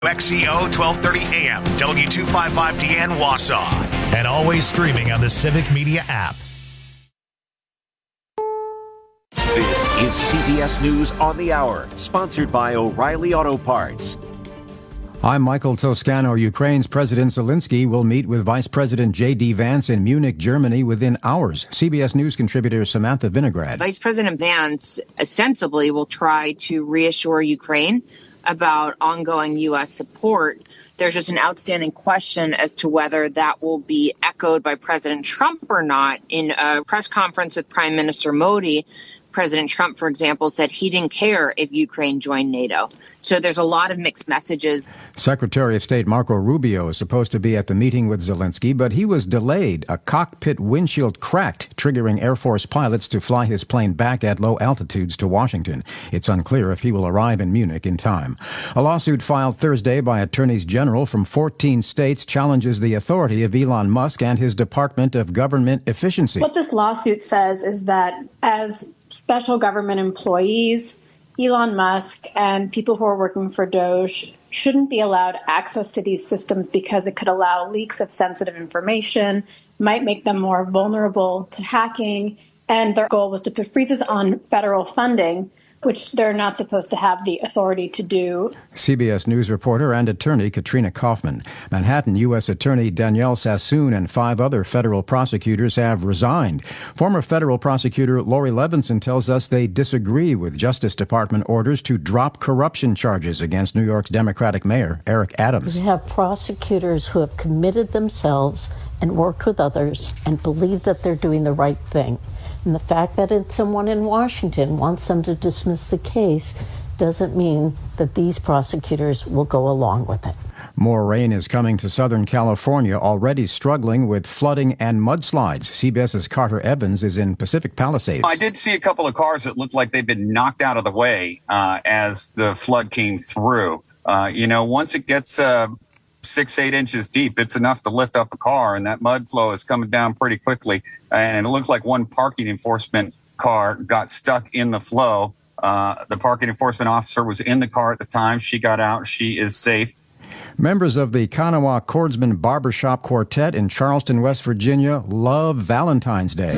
XCO 1230 AM, W255DN Wausau, and always streaming on the Civic Media app. This is CBS News on the Hour, sponsored by O'Reilly Auto Parts. I'm Michael Toscano. Ukraine's President Zelensky will meet with Vice President J.D. Vance in Munich, Germany within hours. CBS News contributor Samantha Vinograd. Vice President Vance ostensibly will try to reassure Ukraine about ongoing U.S. support. There's just an outstanding question as to whether that will be echoed by President Trump or not. In a press conference with Prime Minister Modi, President Trump, for example, said he didn't care if Ukraine joined NATO. So there's a lot of mixed messages. Secretary of State Marco Rubio is supposed to be at the meeting with Zelensky, but he was delayed. A cockpit windshield cracked, triggering Air Force pilots to fly his plane back at low altitudes to Washington. It's unclear if he will arrive in Munich in time. A lawsuit filed Thursday by attorneys general from 14 states challenges the authority of Elon Musk and his Department of Government Efficiency. What this lawsuit says is that as special government employees, Elon Musk and people who are working for Doge shouldn't be allowed access to these systems because it could allow leaks of sensitive information, might make them more vulnerable to hacking. And their goal was to put freezes on federal funding, which they're not supposed to have the authority to do. CBS News reporter and attorney Katrina Kaufman. Manhattan U.S. Attorney Danielle Sassoon and 5 other federal prosecutors have resigned. Former federal prosecutor Lori Levinson tells us they disagree with Justice Department orders to drop corruption charges against New York's Democratic Mayor Eric Adams. We have prosecutors who have committed themselves and worked with others and believe that they're doing the right thing. And the fact that someone in Washington wants them to dismiss the case doesn't mean that these prosecutors will go along with it. More rain is coming to Southern California, already struggling with flooding and mudslides. CBS's Carter Evans is in Pacific Palisades. I did see a couple of cars that looked like they've been knocked out of the way as the flood came through. Once it gets 6-8 inches deep, it's enough to lift up a car, and that mud flow is coming down pretty quickly. And it looked like one parking enforcement car got stuck in the flow. The parking enforcement officer was in the car at the time. She got out. She is safe. Members of the Kanawha Chordsman Barbershop Quartet in Charleston, West Virginia, love Valentine's Day.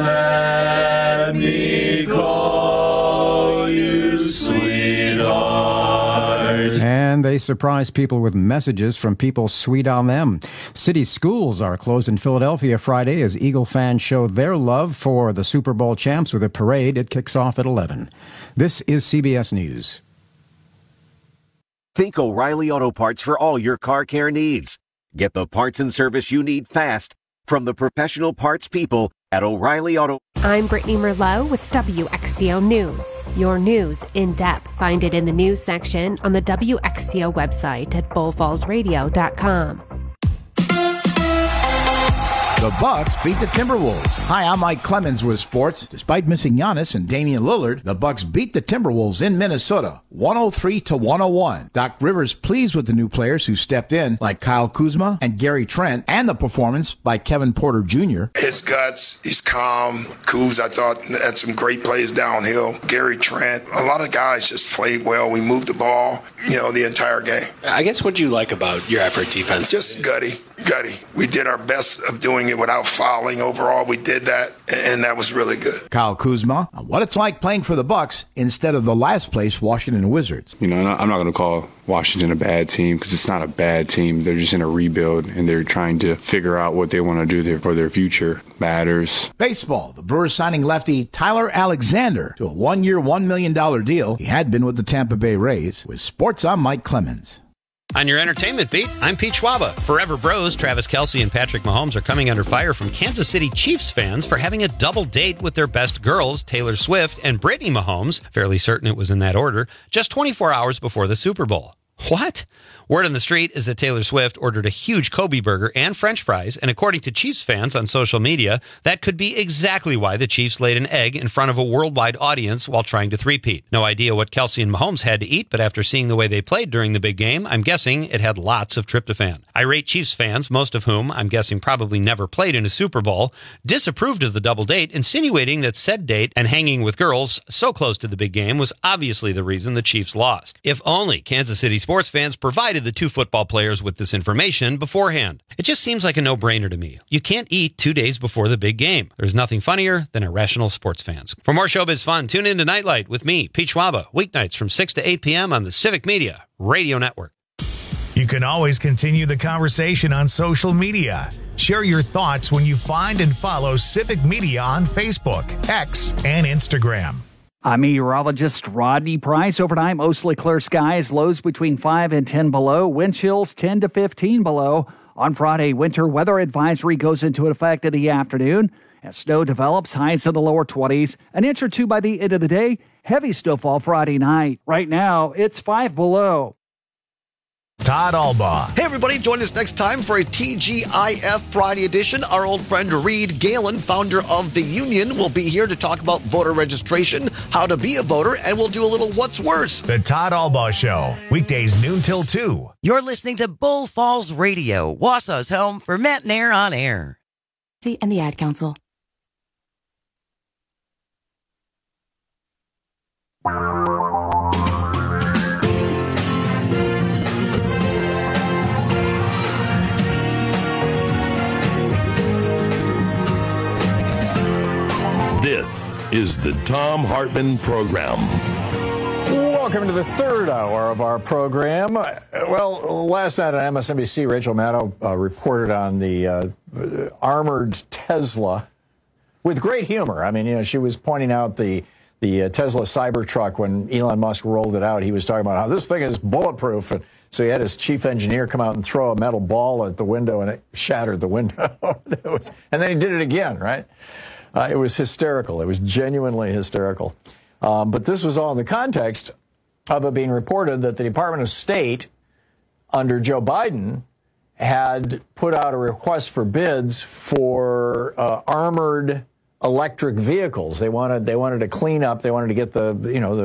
Let me call you sweetheart. And they surprise people with messages from people sweet on them. City schools are closed in Philadelphia Friday as Eagle fans show their love for the Super Bowl champs with a parade. It kicks off at 11. This is CBS News. Think O'Reilly Auto Parts for all your car care needs. Get the parts and service you need fast from the professional parts people at O'Reilly Auto. I'm Brittany Merlot with WXCO News. Your news in depth. Find it in the news section on the WXCO website at bullfallsradio.com. The Bucks beat the Timberwolves. Hi, I'm Mike Clemens with sports. Despite missing Giannis and Damian Lillard, the Bucks beat the Timberwolves in Minnesota, 103-101. Doc Rivers pleased with the new players who stepped in, like Kyle Kuzma and Gary Trent, and the performance by Kevin Porter Jr. His guts, he's calm. Kuz, I thought, had some great plays downhill. Gary Trent, a lot of guys just played well. We moved the ball, the entire game. I guess what do you like about your effort defense? Just gutty. We did our best of doing it without fouling. Overall, we did that, and that was really good. Kyle Kuzma, on what it's like playing for the Bucks instead of the last place Washington Wizards. I'm not going to call Washington a bad team because it's not a bad team. They're just in a rebuild, and they're trying to figure out what they want to do there for their future. Matters. Baseball, the Brewers signing lefty Tyler Alexander to a 1-year, $1 million deal. He had been with the Tampa Bay Rays. With sports, I'm Mike Clemens. On your entertainment beat, I'm Pete Schwaba. Forever Bros, Travis Kelce and Patrick Mahomes are coming under fire from Kansas City Chiefs fans for having a double date with their best girls, Taylor Swift and Brittany Mahomes, fairly certain it was in that order, just 24 hours before the Super Bowl. What? Word on the street is that Taylor Swift ordered a huge Kobe burger and French fries, and according to Chiefs fans on social media, that could be exactly why the Chiefs laid an egg in front of a worldwide audience while trying to three-peat. No idea what Kelce and Mahomes had to eat, but after seeing the way they played during the big game, I'm guessing it had lots of tryptophan. Irate Chiefs fans, most of whom I'm guessing probably never played in a Super Bowl, disapproved of the double date, insinuating that said date and hanging with girls so close to the big game was obviously the reason the Chiefs lost. If only Kansas City's sports fans provided the two football players with this information beforehand. It just seems like a no-brainer to me. You can't eat 2 days before the big game. There's nothing funnier than irrational sports fans. For more showbiz fun, tune in to Nightlight with me, Pete Schwaba, weeknights from 6 to 8 p.m. on the Civic Media Radio Network. You can always continue the conversation on social media. Share your thoughts when you find and follow Civic Media on Facebook, X, and Instagram. I'm meteorologist Rodney Price. Overnight, mostly clear skies, lows between 5 and 10 below, wind chills 10 to 15 below. On Friday, winter weather advisory goes into effect in the afternoon. As snow develops, highs in the lower 20s, an inch or two by the end of the day, heavy snowfall Friday night. Right now, it's 5 below. Todd Albaugh. Hey, everybody, join us next time for a TGIF Friday edition. Our old friend Reed Galen, founder of The Union, will be here to talk about voter registration, how to be a voter, and we'll do a little What's Worse. The Todd Albaugh Show, weekdays noon till 2. You're listening to Bull Falls Radio, Wausau's home for Matt and Air on Air. And the Ad Council. This is the Thom Hartmann Program. Welcome to the third hour of our program. Well, last night on MSNBC, Rachel Maddow reported on the armored Tesla with great humor. I mean, you know, she was pointing out the Tesla Cybertruck when Elon Musk rolled it out. He was talking about how this thing is bulletproof. And so he had his chief engineer come out and throw a metal ball at the window, and it shattered the window. And then he did it again, right? It was hysterical. It was genuinely hysterical. But this was all in the context of it being reported that the Department of State under Joe Biden had put out a request for bids for armored electric vehicles. They wanted to clean up. They wanted to get the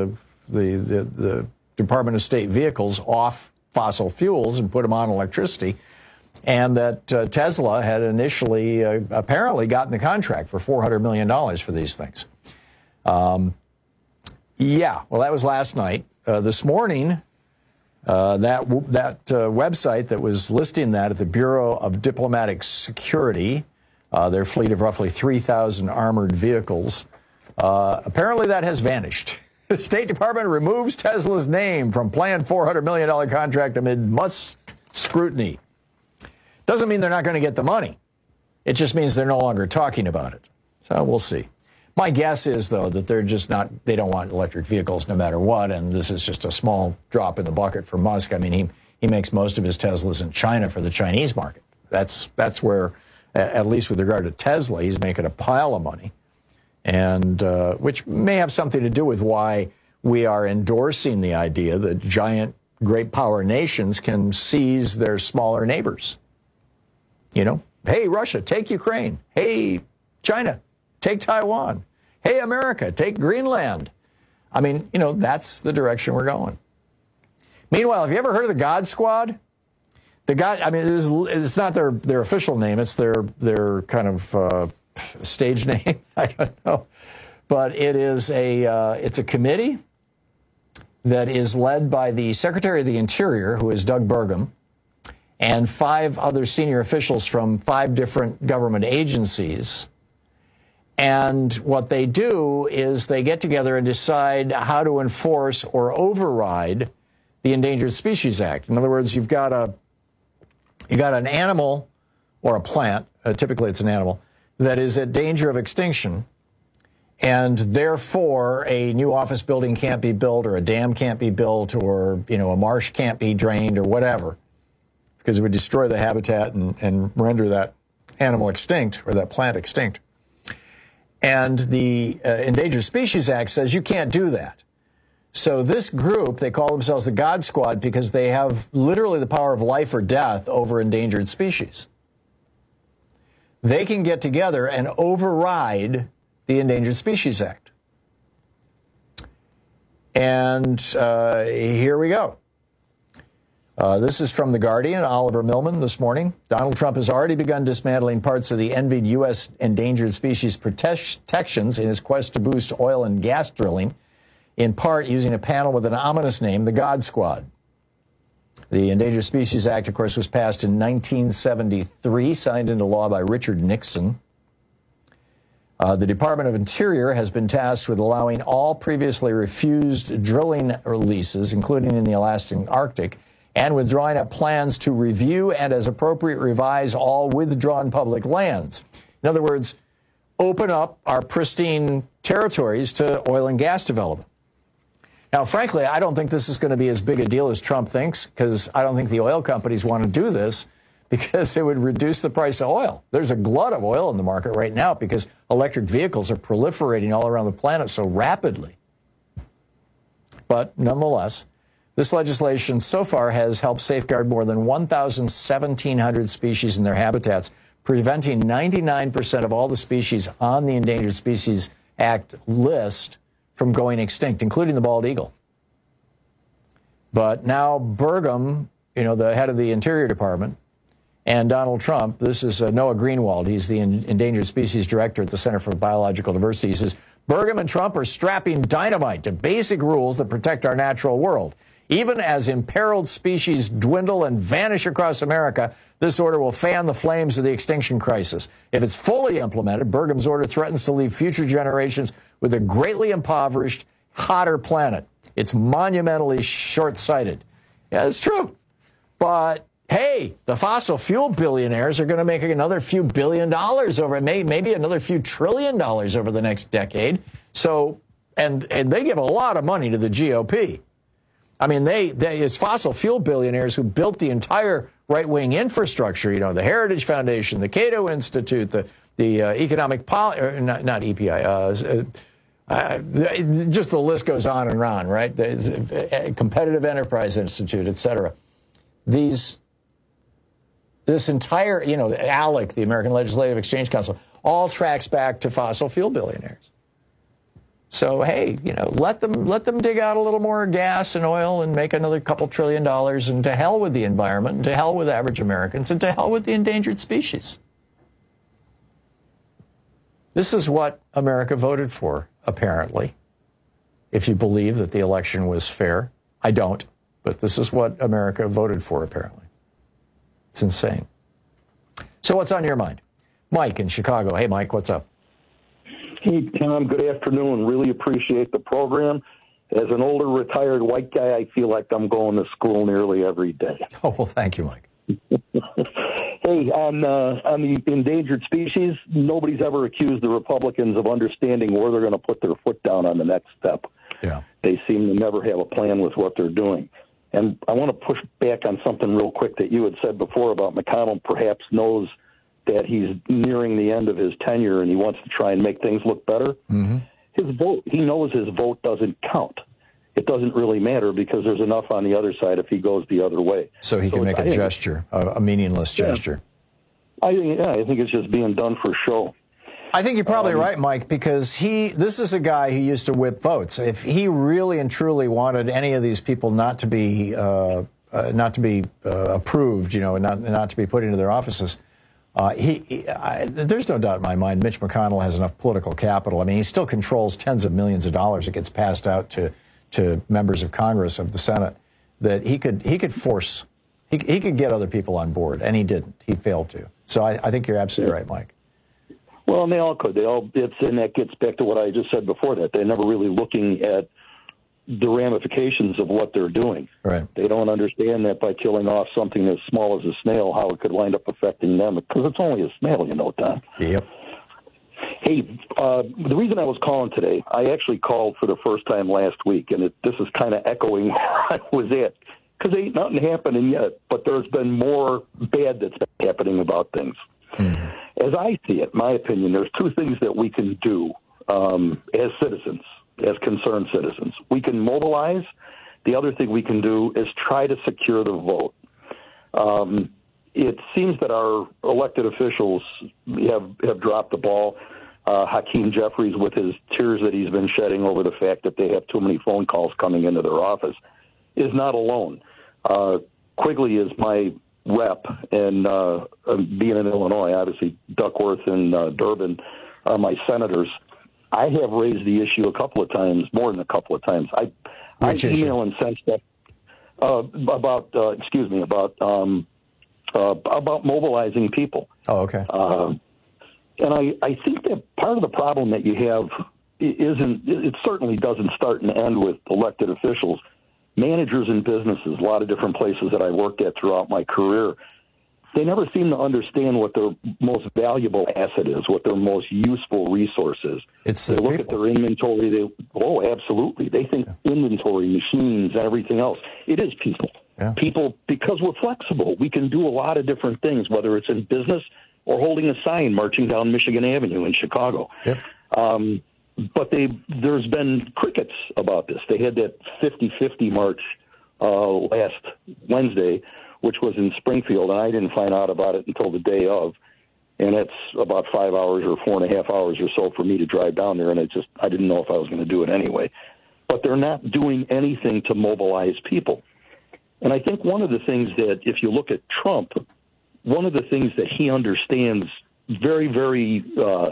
Department of State vehicles off fossil fuels and put them on electricity. And that Tesla had initially apparently gotten the contract for $400 million for these things. Well, that was last night. This morning, that website that was listing that at the Bureau of Diplomatic Security, their fleet of roughly 3,000 armored vehicles, apparently that has vanished. The State Department removes Tesla's name from planned $400 million contract amid Musk's scrutiny. Doesn't mean they're not going to get the money. It just means they're no longer talking about it. So we'll see. My guess is, though, that they don't want electric vehicles no matter what, and this is just a small drop in the bucket for Musk. I mean, he makes most of his Teslas in China for the Chinese market. That's where, at least with regard to Tesla, he's making a pile of money, and which may have something to do with why we are endorsing the idea that giant, great power nations can seize their smaller neighbors. You know, hey, Russia, take Ukraine. Hey, China, take Taiwan. Hey, America, take Greenland. I mean, you know, that's the direction we're going. Meanwhile, have you ever heard of the God Squad? It's not their official name. It's their kind of stage name. I don't know. But it's a committee that is led by the Secretary of the Interior, who is Doug Burgum, and 5 other senior officials from 5 different government agencies. And what they do is they get together and decide how to enforce or override the Endangered Species Act. In other words, you've got an animal or a plant, typically it's an animal, that is at danger of extinction, and therefore a new office building can't be built, or a dam can't be built, or, you know, a marsh can't be drained, or whatever, because it would destroy the habitat and render that animal extinct, or that plant extinct. And the Endangered Species Act says you can't do that. So this group, they call themselves the God Squad because they have literally the power of life or death over endangered species. They can get together and override the Endangered Species Act. And here we go. This is from The Guardian, Oliver Millman this morning. Donald Trump has already begun dismantling parts of the envied U.S. endangered species protections in his quest to boost oil and gas drilling, in part using a panel with an ominous name, the God Squad. The Endangered Species Act, of course, was passed in 1973, signed into law by Richard Nixon. The Department of Interior has been tasked with allowing all previously refused drilling leases, including in the Alaskan Arctic, and with drawing up plans to review and, as appropriate, revise all withdrawn public lands. In other words, open up our pristine territories to oil and gas development. Now, frankly, I don't think this is going to be as big a deal as Trump thinks, because I don't think the oil companies want to do this because it would reduce the price of oil. There's a glut of oil in the market right now because electric vehicles are proliferating all around the planet so rapidly. But nonetheless, this legislation so far has helped safeguard more than 1,700 species in their habitats, preventing 99% of all the species on the Endangered Species Act list from going extinct, including the bald eagle. But now Burgum, the head of the Interior Department, and Donald Trump, this is Noah Greenwald, he's the Endangered Species Director at the Center for Biological Diversity. He says, Burgum and Trump are strapping dynamite to basic rules that protect our natural world. Even as imperiled species dwindle and vanish across America, this order will fan the flames of the extinction crisis. If it's fully implemented, Burgum's order threatens to leave future generations with a greatly impoverished, hotter planet. It's monumentally short-sighted. Yeah, it's true. But, hey, the fossil fuel billionaires are going to make another few $1 billion maybe another few $1 trillion over the next decade. So, and they give a lot of money to the GOP. I mean, it's fossil fuel billionaires who built the entire right-wing infrastructure, the Heritage Foundation, the Cato Institute, the Economic not EPI, just the list goes on and on, right? The Competitive Enterprise Institute, et cetera. This entire, ALEC, the American Legislative Exchange Council, all tracks back to fossil fuel billionaires. So, hey, let them dig out a little more gas and oil and make another couple $1 trillion, and to hell with the environment, and to hell with average Americans, and to hell with the endangered species. This is what America voted for, apparently, if you believe that the election was fair. I don't, but this is what America voted for, apparently. It's insane. So what's on your mind? Mike in Chicago. Hey, Mike, what's up? Hey, Tom, good afternoon. Really appreciate the program. As an older retired white guy, I feel like I'm going to school nearly every day. Oh, well, thank you, Mike. Hey, on the endangered species, nobody's ever accused the Republicans of understanding where they're going to put their foot down on the next step. Yeah. They seem to never have a plan with what they're doing. And I want to push back on something real quick that you had said before about McConnell perhaps knows that he's nearing the end of his tenure and he wants to try and make things look better. Mm-hmm. His vote, he knows his vote doesn't count. It doesn't really matter because there's enough on the other side if he goes the other way. So he can make a gesture, a meaningless gesture. I think it's just being done for show. I think you're probably right, Mike, because this is a guy who used to whip votes. If he really and truly wanted any of these people not to be approved, and not to be put into their offices, there's no doubt in my mind Mitch McConnell has enough political capital. I mean, he still controls tens of millions of dollars that gets passed out to members of Congress, of the Senate, that he could get other people on board, and he didn't. He failed to. So I think you're absolutely right, Mike. Well, and they all could. And that gets back to what I just said before, that they're never really looking at the ramifications of what they're doing. Right. They don't understand that by killing off something as small as a snail, how it could wind up affecting them, because it's only a snail, Tom. Yep. Hey, the reason I was calling today, I actually called for the first time last week, and this is kind of echoing where I was at, because ain't nothing happening yet, but there's been more bad that's been happening about things. Mm-hmm. As I see it, my opinion, there's two things that we can do as citizens, as concerned citizens. We can mobilize. The other thing we can do is try to secure the vote. It seems that our elected officials have dropped the ball. Hakeem Jeffries, with his tears that he's been shedding over the fact that they have too many phone calls coming into their office, is not alone. Quigley is my rep, and being in Illinois, obviously Duckworth and Durbin are my senators. I have raised the issue a couple of times, more than a couple of times. I email and send stuff. about mobilizing people. Oh, okay. And I think that part of the problem that you have it certainly doesn't start and end with elected officials. Managers in businesses, a lot of different places that I worked at throughout my career, they never seem to understand what their most valuable asset is, what their most useful resource is. They look at their inventory. Absolutely. They think inventory, machines, and everything else. It is people. Yeah. People, because we're flexible, we can do a lot of different things, whether it's in business or holding a sign marching down Michigan Avenue in Chicago. Yep. But there's been crickets about this. They had that 50-50 march last Wednesday, which was in Springfield, and I didn't find out about it until the day of. And it's about 5 hours or 4.5 hours or so for me to drive down there, and I didn't know if I was going to do it anyway. But they're not doing anything to mobilize people. And I think one of the things that, if you look at Trump, one of the things that he understands very, very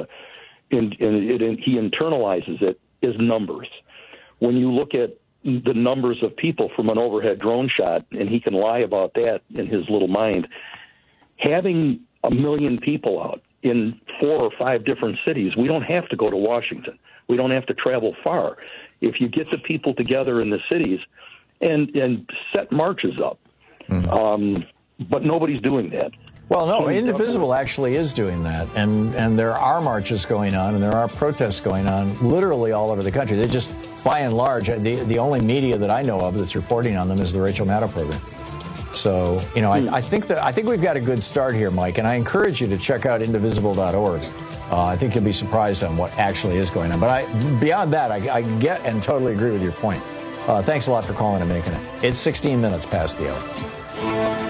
he internalizes it, is numbers. When you look at the numbers of people from an overhead drone shot, and he can lie about that in his little mind, having 1 million people out in 4 or 5 different cities, we don't have to go to Washington. We don't have to travel far. If you get the people together in the cities and set marches up, but nobody's doing that. Well, no, Indivisible actually is doing that, and there are marches going on, and there are protests going on literally all over the country. They just, by and large, the only media that I know of that's reporting on them is the Rachel Maddow program. So, I think we've got a good start here, Mike, and I encourage you to check out indivisible.org. I think you'll be surprised on what actually is going on. But beyond that, I get and totally agree with your point. Thanks a lot for calling and making it. It's 16 minutes past the hour.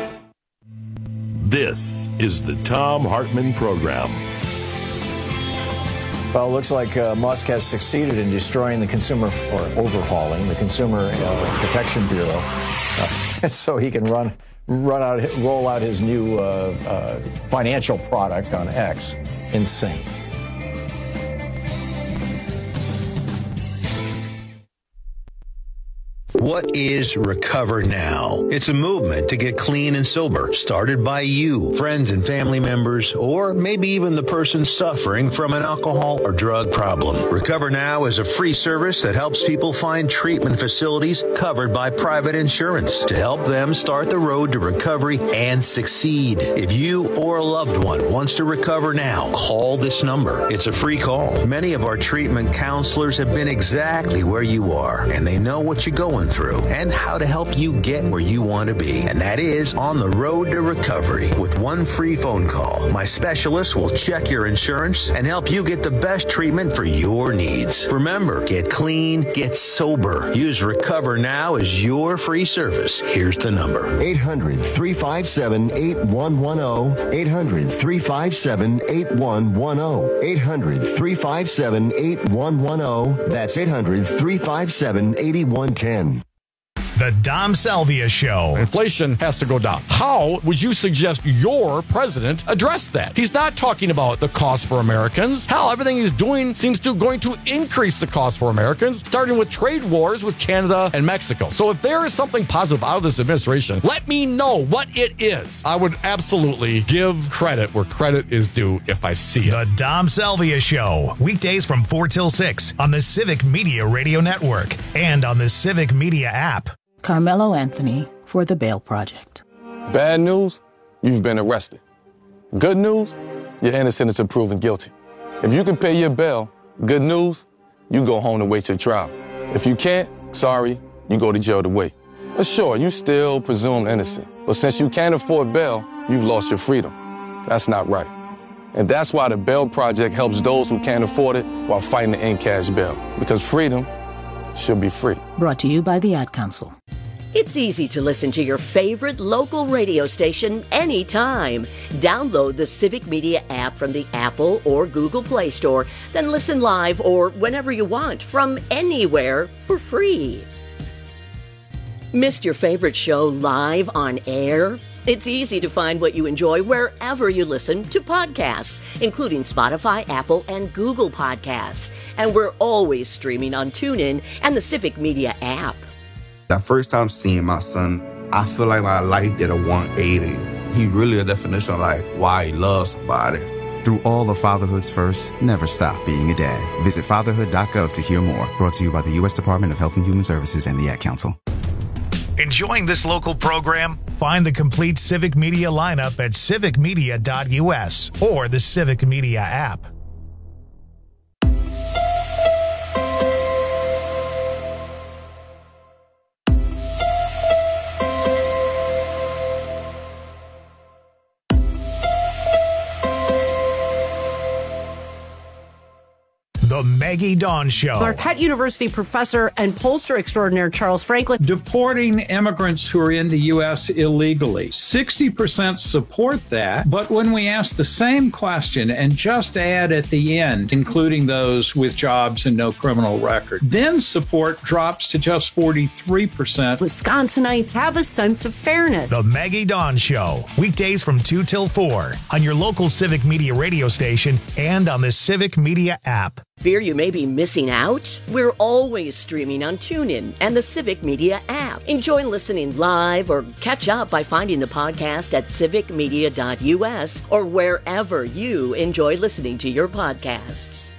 This is the Thom Hartmann Program. Well, it looks like Musk has succeeded in destroying the consumer, or overhauling the Consumer Protection Bureau, so he can roll out his new financial product on X. Insane. What is Recover Now? It's a movement to get clean and sober, started by you, friends and family members, or maybe even the person suffering from an alcohol or drug problem. Recover Now is a free service that helps people find treatment facilities covered by private insurance to help them start the road to recovery and succeed. If you or a loved one wants to recover now, call this number. It's a free call. Many of our treatment counselors have been exactly where you are, and they know what you're going through and how to help you get where you want to be. And that is on the road to recovery. With one free phone call, my specialist will check your insurance and help you get the best treatment for your needs. Remember, get clean, get sober. Use Recover Now as your free service. Here's the number. 800-357-8110. 800-357-8110. 800-357-8110. That's 800-357-8110. The Dom Salvia Show. Inflation has to go down. How would you suggest your president address that? He's not talking about the cost for Americans. Hell, everything he's doing seems to going to increase the cost for Americans, starting with trade wars with Canada and Mexico. So if there is something positive out of this administration, let me know what it is. I would absolutely give credit where credit is due if I see it. The Dom Salvia Show. Weekdays from 4 till 6 on the Civic Media Radio Network and on the Civic Media app. Carmelo Anthony for the Bail Project. Bad news, you've been arrested. Good news, you're innocent until proven guilty. If you can pay your bail, good news, you go home to wait your trial. If you can't, sorry, you go to jail to wait. But sure, you still presumed innocent. But since you can't afford bail, you've lost your freedom. That's not right. And that's why the Bail Project helps those who can't afford it while fighting to end cash bail. Because freedom should be free. Brought to you by the Ad Council. It's easy to listen to your favorite local radio station anytime. Download the Civic Media app from the Apple or Google Play Store, then listen live or whenever you want from anywhere for free. Missed your favorite show live on air? It's easy to find what you enjoy wherever you listen to podcasts, including Spotify, Apple, and Google Podcasts. And we're always streaming on TuneIn and the Civic Media app. That first time seeing my son I feel like my life did a 180. He really a definition of like why he loves somebody. Through all of fatherhood's first, never stop being a dad. Visit fatherhood.gov to hear more. Brought to you by the U.S. Department of Health and Human Services and the Ad Council. Enjoying this local program? Find the complete Civic Media lineup at civicmedia.us or the Civic Media app. The Maggie Dawn Show. Marquette University professor and pollster extraordinaire Charles Franklin. Deporting immigrants who are in the U.S. illegally. 60% support that, but when we ask the same question and just add at the end, including those with jobs and no criminal record, then support drops to just 43%. Wisconsinites have a sense of fairness. The Maggie Dawn Show. Weekdays from 2 till 4 on your local Civic Media radio station and on the Civic Media app. Fear you may be missing out? We're always streaming on TuneIn and the Civic Media app. Enjoy listening live or catch up by finding the podcast at civicmedia.us or wherever you enjoy listening to your podcasts.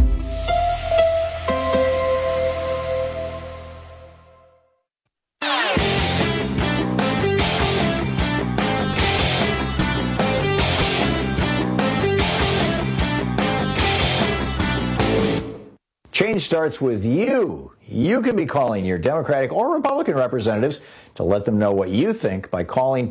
Change starts with you. You can be calling your Democratic or Republican representatives to let them know what you think by calling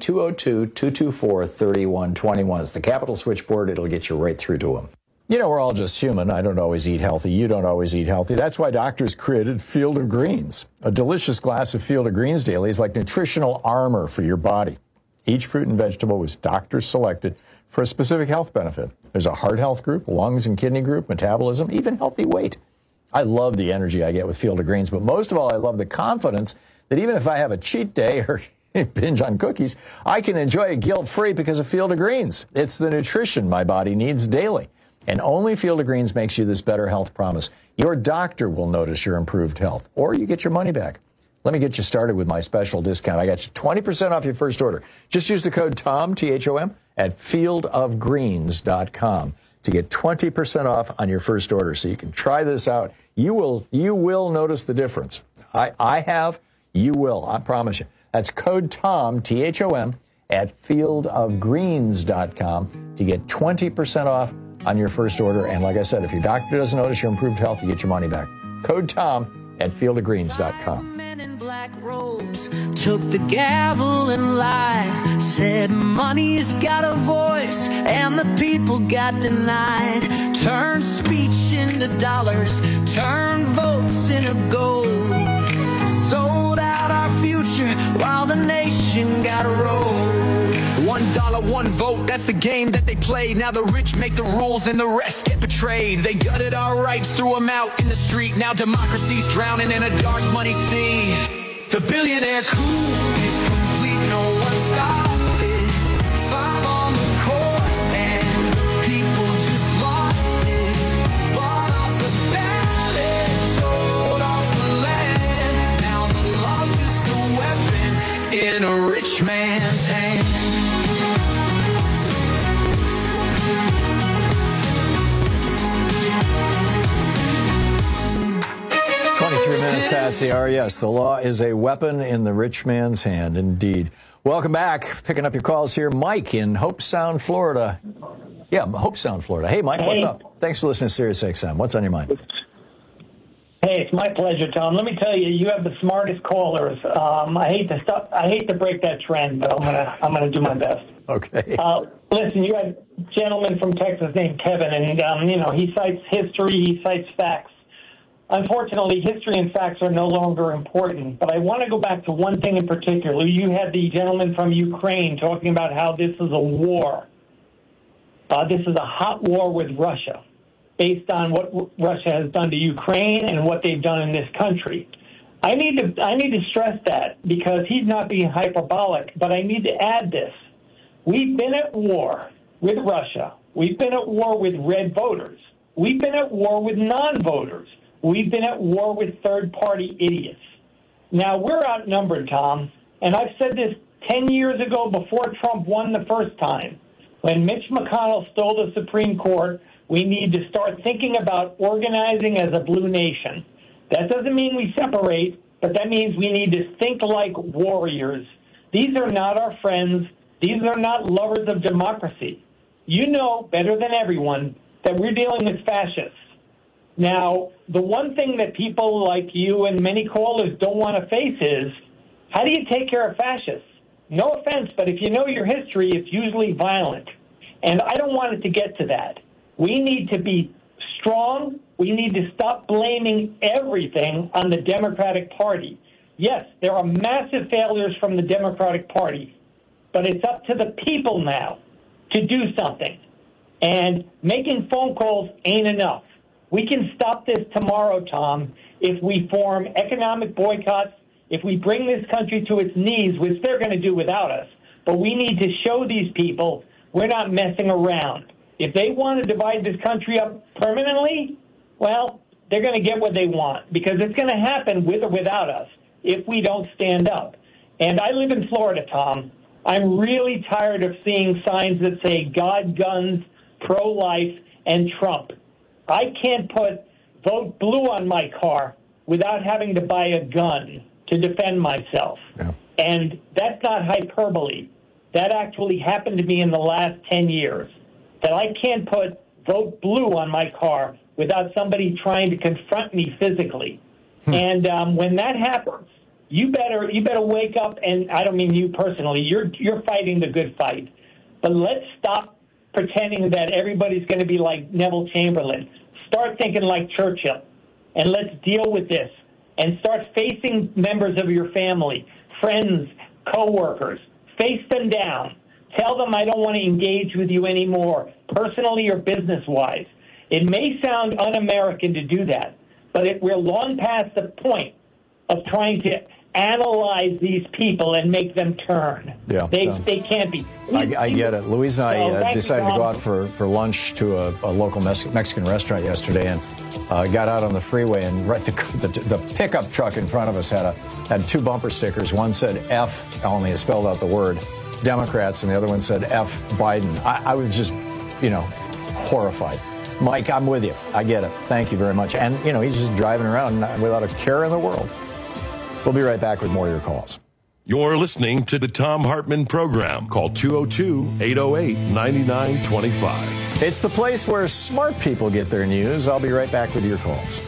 202-224-3121. It's the Capitol Switchboard. It'll get you right through to them. You know, we're all just human. I don't always eat healthy. You don't always eat healthy. That's why doctors created Field of Greens. A delicious glass of Field of Greens daily is like nutritional armor for your body. Each fruit and vegetable was doctor selected for a specific health benefit. There's a heart health group, lungs and kidney group, metabolism, even healthy weight. I love the energy I get with Field of Greens, but most of all, I love the confidence that even if I have a cheat day or binge on cookies, I can enjoy it guilt-free because of Field of Greens. It's the nutrition my body needs daily. And only Field of Greens makes you this better health promise. Your doctor will notice your improved health, or you get your money back. Let me get you started with my special discount. I got you 20% off your first order. Just use the code TOM, T-H-O-M, at fieldofgreens.com to get 20% off on your first order. So you can try this out. You will notice the difference. I have, you will, I promise you. That's code TOM, T-H-O-M, at fieldofgreens.com to get 20% off on your first order. And like I said, if your doctor doesn't notice your improved health, you get your money back. Code TOM at fieldofgreens.com. Black robes took the gavel and lied, said money's got a voice and the people got denied. Turned speech into dollars, turned votes into gold, sold out our future while the nation got rolled. $1, one vote, that's the game that they play. Now the rich make the rules and the rest get betrayed. They gutted our rights, threw them out in the street. Now democracy's drowning in a dark money sea. The billionaire coup is complete, no one stopped it. 5 on the court and the people just lost it. Bought off the ballot, sold off the land. Now the law's just a weapon in a rich man's hand. 23 minutes past the hour. Yes, the law is a weapon in the rich man's hand, indeed. Welcome back. Picking up your calls here. Mike in Hope Sound, Florida. Yeah, Hope Sound, Florida. Hey, Mike, what's up? Thanks for listening to Sirius XM. What's on your mind? Hey, it's my pleasure, Tom. Let me tell you, you have the smartest callers. I hate to break that trend, but I'm gonna do my best. Okay. Listen, you had a gentleman from Texas named Kevin, and he cites history, he cites facts. Unfortunately, history and facts are no longer important, but I want to go back to one thing in particular. You had the gentleman from Ukraine talking about how this is a war. This is a hot war with Russia, based on what Russia has done to Ukraine and what they've done in this country. I need to stress that because he's not being hyperbolic, but I need to add this. We've been at war with Russia. We've been at war with red voters. We've been at war with non-voters. We've been at war with third-party idiots. Now, we're outnumbered, Tom. And I've said this 10 years ago before Trump won the first time. When Mitch McConnell stole the Supreme Court, we need to start thinking about organizing as a blue nation. That doesn't mean we separate, but that means we need to think like warriors. These are not our friends. These are not lovers of democracy. You know better than everyone that we're dealing with fascists. Now, the one thing that people like you and many callers don't want to face is, how do you take care of fascists? No offense, but if you know your history, it's usually violent. And I don't want it to get to that. We need to be strong. We need to stop blaming everything on the Democratic Party. Yes, there are massive failures from the Democratic Party, but it's up to the people now to do something. And making phone calls ain't enough. We can stop this tomorrow, Tom, if we form economic boycotts, if we bring this country to its knees, which they're going to do without us. But we need to show these people we're not messing around. If they want to divide this country up permanently, well, they're going to get what they want, because it's going to happen with or without us if we don't stand up. And I live in Florida, Tom. I'm really tired of seeing signs that say God, guns, pro-life, and Trump. I can't put vote blue on my car without having to buy a gun to defend myself. Yeah. And that's not hyperbole. That actually happened to me in the last 10 years, that I can't put vote blue on my car without somebody trying to confront me physically. And when that happens, you better wake up, and I don't mean you personally. You're fighting the good fight. But let's stop pretending that everybody's going to be like Neville Chamberlain. Start thinking like Churchill, and let's deal with this. And start facing members of your family, friends, coworkers. Face them down. Tell them I don't want to engage with you anymore, personally or business-wise. It may sound un-American to do that, but we're long past the point of trying to analyze these people and make them turn. Yeah, they can't be. I get it. Louise and I decided to go out for lunch to a local Mexican restaurant yesterday, and got out on the freeway, and the pickup truck in front of us had two bumper stickers. One said F, only it spelled out the word Democrats, and the other one said F Biden. I was just, horrified. Mike, I'm with you. I get it. Thank you very much. And, he's just driving around without a care in the world. We'll be right back with more of your calls. You're listening to the Thom Hartmann Program. Call 202-808-9925. It's the place where smart people get their news. I'll be right back with your calls.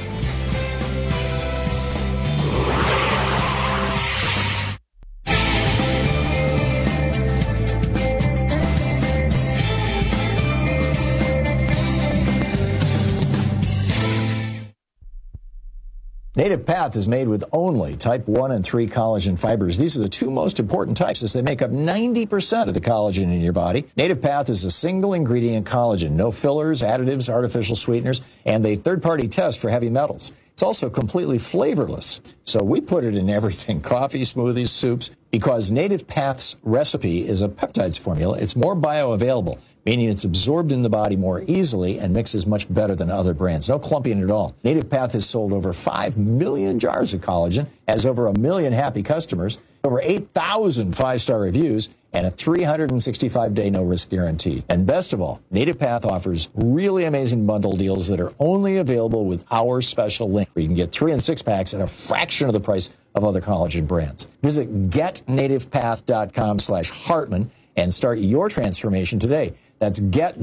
Native Path is made with only type 1 and 3 collagen fibers. These are the two most important types, as they make up 90% of the collagen in your body. Native Path is a single ingredient collagen, no fillers, additives, artificial sweeteners, and a third-party test for heavy metals. It's also completely flavorless, so we put it in everything: coffee, smoothies, soups, because Native Path's recipe is a peptides formula. It's more bioavailable, meaning it's absorbed in the body more easily and mixes much better than other brands. No clumping at all. Native Path has sold over 5 million jars of collagen, has over 1 million happy customers, over 8,000 5-star reviews, and a 365-day no-risk guarantee. And best of all, Native Path offers really amazing bundle deals that are only available with our special link, where you can get 3 and 6 packs at a fraction of the price of other collagen brands. Visit getnativepath.com/Hartmann and start your transformation today. That's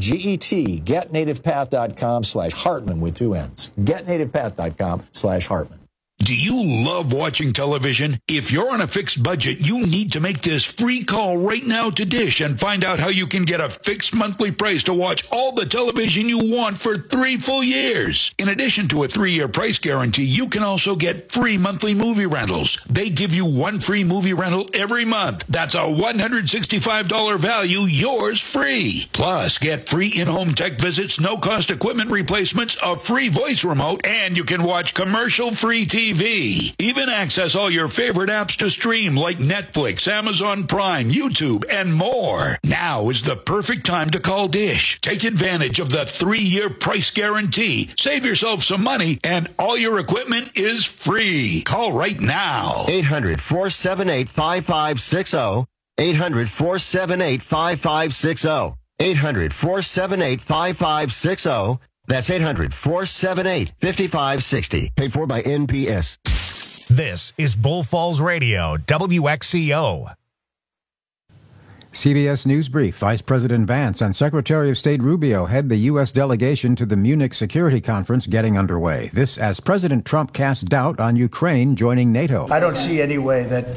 getnativepath.com/Hartmann with 2 N's. Getnativepath.com/Hartmann. Do you love watching television? If you're on a fixed budget, you need to make this free call right now to Dish and find out how you can get a fixed monthly price to watch all the television you want for 3 full years. In addition to a 3-year price guarantee, you can also get free monthly movie rentals. They give you 1 free movie rental every month. That's a $165 value, yours free. Plus, get free in-home tech visits, no-cost equipment replacements, a free voice remote, and you can watch commercial-free TV TV. Even access all your favorite apps to stream like Netflix, Amazon Prime, YouTube, and more. Now is the perfect time to call Dish. Take advantage of the 3-year price guarantee. Save yourself some money, and all your equipment is free. Call right now. 800-478-5560. 800-478-5560. 800-478-5560. That's 800-478-5560. Paid for by NPS. This is Bull Falls Radio, WXCO. CBS News Brief. Vice President Vance and Secretary of State Rubio head the U.S. delegation to the Munich Security Conference getting underway. This as President Trump casts doubt on Ukraine joining NATO. I don't see any way that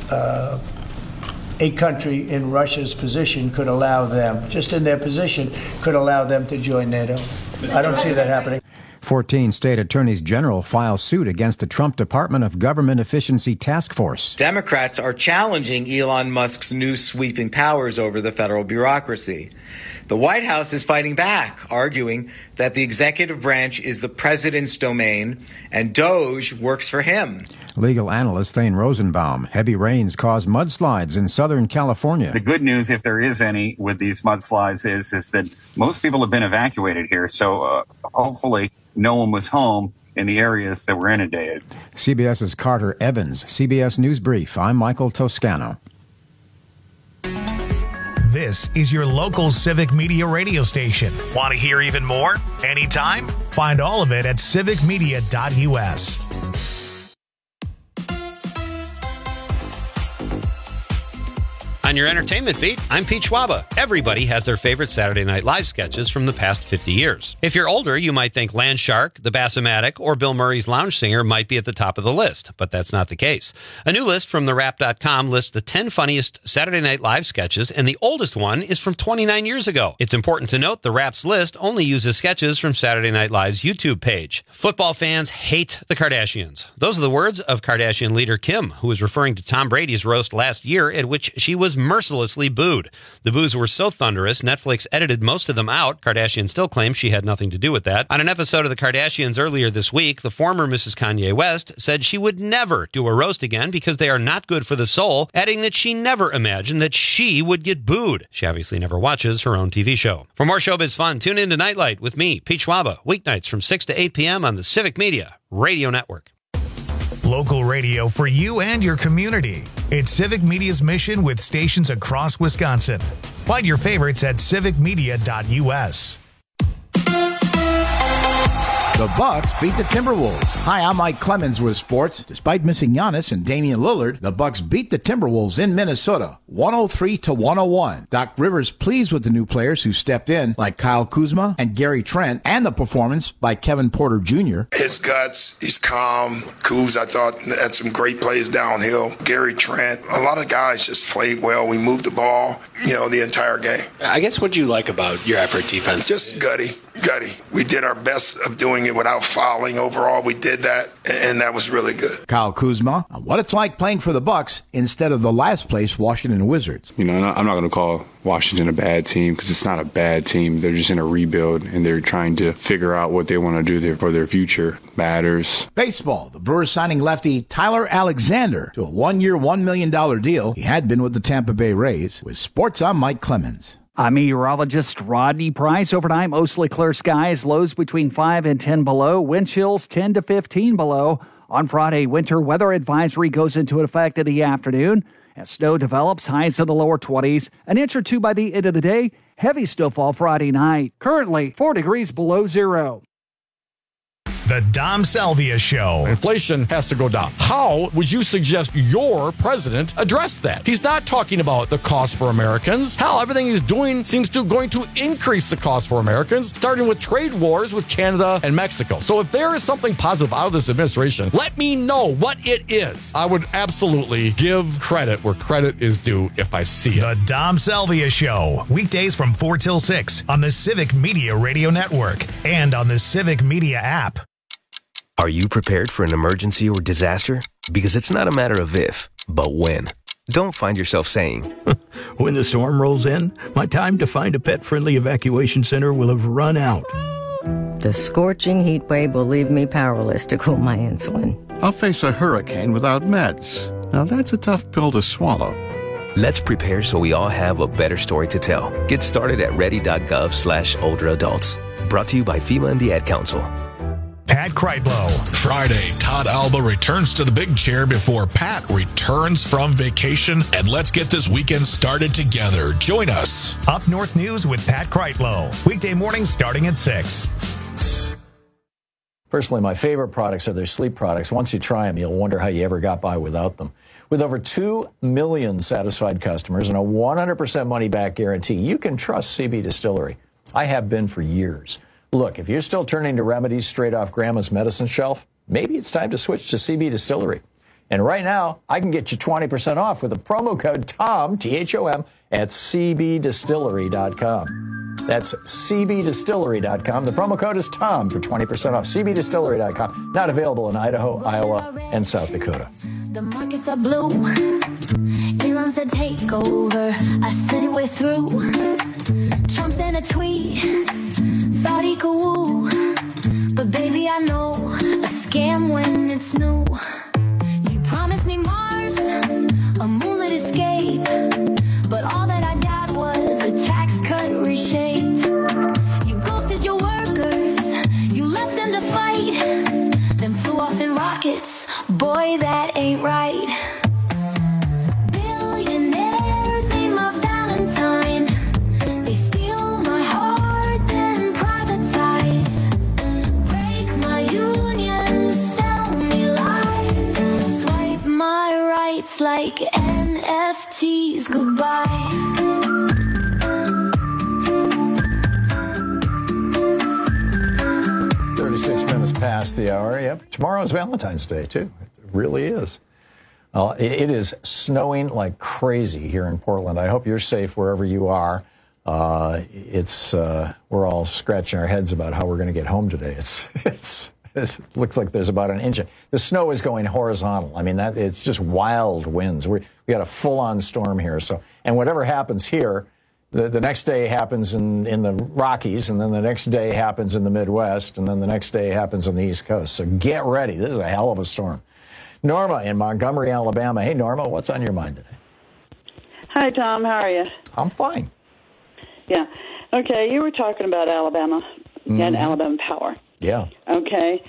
a country in Russia's position could allow them, just in their position, could allow them to join NATO. I don't see that happening. 14 state attorneys general file suit against the Trump Department of Government Efficiency Task Force. Democrats are challenging Elon Musk's new sweeping powers over the federal bureaucracy. The White House is fighting back, arguing that the executive branch is the president's domain and DOJ works for him. Legal analyst Thane Rosenbaum. Heavy rains caused mudslides in Southern California. The good news, if there is any, with these mudslides is that most people have been evacuated here. So hopefully no one was home in the areas that were inundated. CBS's Carter Evans. CBS News Brief. I'm Michael Toscano. This is your local civic media radio station. Want to hear even more? Anytime? Find all of it at civicmedia.us. On your entertainment beat, I'm Pete Schwaba. Everybody has their favorite Saturday Night Live sketches from the past 50 years. If you're older, you might think Land Shark, The Bassomatic, or Bill Murray's Lounge Singer might be at the top of the list, but that's not the case. A new list from TheWrap.com lists the 10 funniest Saturday Night Live sketches, and the oldest one is from 29 years ago. It's important to note The Wrap's list only uses sketches from Saturday Night Live's YouTube page. Football fans hate the Kardashians. Those are the words of Kardashian leader Kim, who was referring to Tom Brady's roast last year, at which she was mercilessly booed. The boos were so thunderous, Netflix edited most of them out. Kardashian still claims she had nothing to do with that. On an episode of The Kardashians earlier this week, the former Mrs. Kanye West said she would never do a roast again because they are not good for the soul, adding that she never imagined that she would get booed. She obviously never watches her own TV show. For more showbiz fun, tune in to Nightlight with me, Pete Schwaba, weeknights from 6 to 8 p.m. on the Civic Media Radio Network. Local radio for you and your community. It's Civic Media's mission with stations across Wisconsin. Find your favorites at civicmedia.us. The Bucks beat the Timberwolves. Hi, I'm Mike Clemens with sports. Despite missing Giannis and Damian Lillard, the Bucks beat the Timberwolves in Minnesota, 103-101. Doc Rivers pleased with the new players who stepped in, like Kyle Kuzma and Gary Trent, and the performance by Kevin Porter Jr. His guts, he's calm. Kuz, I thought, had some great plays downhill. Gary Trent, a lot of guys just played well. We moved the ball, the entire game. I guess what do you like about your effort defense? Just gutty. We did our best of doing it without fouling. Overall, we did that, and that was really good. Kyle Kuzma, on what it's like playing for the Bucks instead of the last place Washington Wizards. I'm not going to call Washington a bad team because it's not a bad team. They're just in a rebuild, and they're trying to figure out what they want to do there for their future. Matters. Baseball, the Brewers signing lefty Tyler Alexander to a 1-year, $1 million deal. He had been with the Tampa Bay Rays. With sports, I'm Mike Clemens. I'm meteorologist Rodney Price. Overnight, mostly clear skies, lows between 5 and 10 below, wind chills 10 to 15 below. On Friday, winter weather advisory goes into effect in the afternoon. As snow develops, highs in the lower 20s, an inch or two by the end of the day, heavy snowfall Friday night. Currently, 4 degrees below zero. The Dom Salvia Show. Inflation has to go down. How would you suggest your president address that? He's not talking about the cost for Americans. Hell, everything he's doing seems to going to increase the cost for Americans, starting with trade wars with Canada and Mexico. So if there is something positive out of this administration, let me know what it is. I would absolutely give credit where credit is due if I see it. The Dom Salvia Show. Weekdays from 4 till 6 on the Civic Media Radio Network and on the Civic Media app. Are you prepared for an emergency or disaster? Because it's not a matter of if, but when. Don't find yourself saying, when the storm rolls in, my time to find a pet-friendly evacuation center will have run out. The scorching heat wave will leave me powerless to cool my insulin. I'll face a hurricane without meds. Now that's a tough pill to swallow. Let's prepare so we all have a better story to tell. Get started at ready.gov/older adults. Brought to you by FEMA and the Ad Council. Pat Kreitlow. Friday, Todd Alba returns to the big chair before Pat returns from vacation. And let's get this weekend started together. Join us. Up North News with Pat Kreitlow. Weekday mornings starting at 6. Personally, my favorite products are their sleep products. Once you try them, you'll wonder how you ever got by without them. With over 2 million satisfied customers and a 100% money-back guarantee, you can trust CB Distillery. I have been for years. Look, if you're still turning to remedies straight off Grandma's medicine shelf, maybe it's time to switch to CB Distillery. And right now, I can get you 20% off with a promo code TOM, T-H-O-M, at cbdistillery.com. That's cbdistillery.com. The promo code is TOM for 20% off. cbdistillery.com. Not available in Idaho, Iowa, and South Dakota. The markets are blue. Elon said take over. I said it way through. Trump sent a tweet. Thought he could woo. But baby, I know a scam when it's new. You promised me Mars, a moonlit escape. But all that I got was a tax cut reshaped. You ghosted your workers. You left them to fight. Then flew off in rockets. Boy, that ain't right. Billionaires ain't my Valentine. They steal my heart, then privatize. Break my union, sell me lies. Swipe my rights like NFTs. Goodbye. 36 minutes past the hour. Yep. Tomorrow's Valentine's Day, too. It really is. It is snowing like crazy here in Portland. I hope you're safe wherever you are. We're all scratching our heads about how we're going to get home today. It looks like there's about an inch. The snow is going horizontal. I mean, it's just wild winds. We got a full-on storm here. So, and whatever happens here, the next day happens in the Rockies, and then the next day happens in the Midwest, and then the next day happens on the East Coast. So get ready. This is a hell of a storm. Norma in Montgomery, Alabama. Hey, Norma, what's on your mind today? Hi, Tom. How are you? I'm fine. Yeah. Okay, you were talking about Alabama and Alabama Power. Yeah. Okay.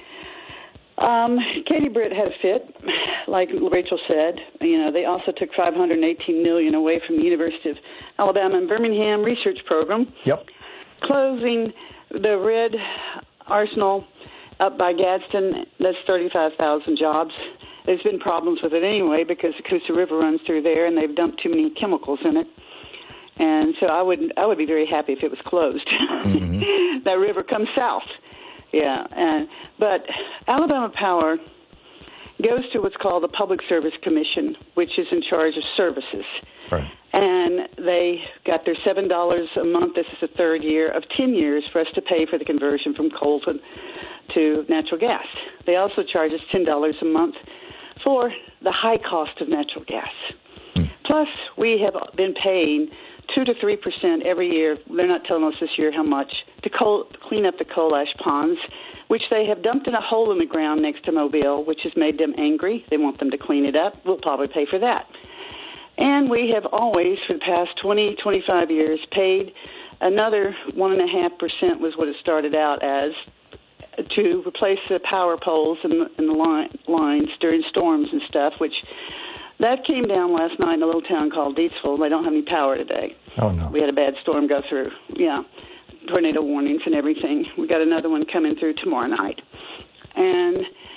Katie Britt had a fit, like Rachel said. You know, they also took $518 million away from the University of Alabama and Birmingham research program. Yep. Closing the Red Arsenal up by Gadsden, that's 35,000 jobs. There's been problems with it anyway because the Coosa River runs through there, and they've dumped too many chemicals in it. And so I would be very happy if it was closed. Mm-hmm. That river comes south. Yeah, but Alabama Power goes to what's called the Public Service Commission, which is in charge of services. Right. And they got their $7 a month. This is the third year of 10 years for us to pay for the conversion from coal to natural gas. They also charge us $10 a month for the high cost of natural gas. Plus, we have been paying 2 to 3% every year. They're not telling us this year how much to clean up the coal ash ponds, which they have dumped in a hole in the ground next to Mobile, which has made them angry. They want them to clean it up. We'll probably pay for that. And we have always, for the past 20, 25 years, paid another 1.5% was what it started out as, to replace the power poles and the lines during storms and stuff, which that came down last night in a little town called Deatsville. They don't have any power today. Oh, no. We had a bad storm go through. Yeah, tornado warnings and everything. We got another one coming through tomorrow night. And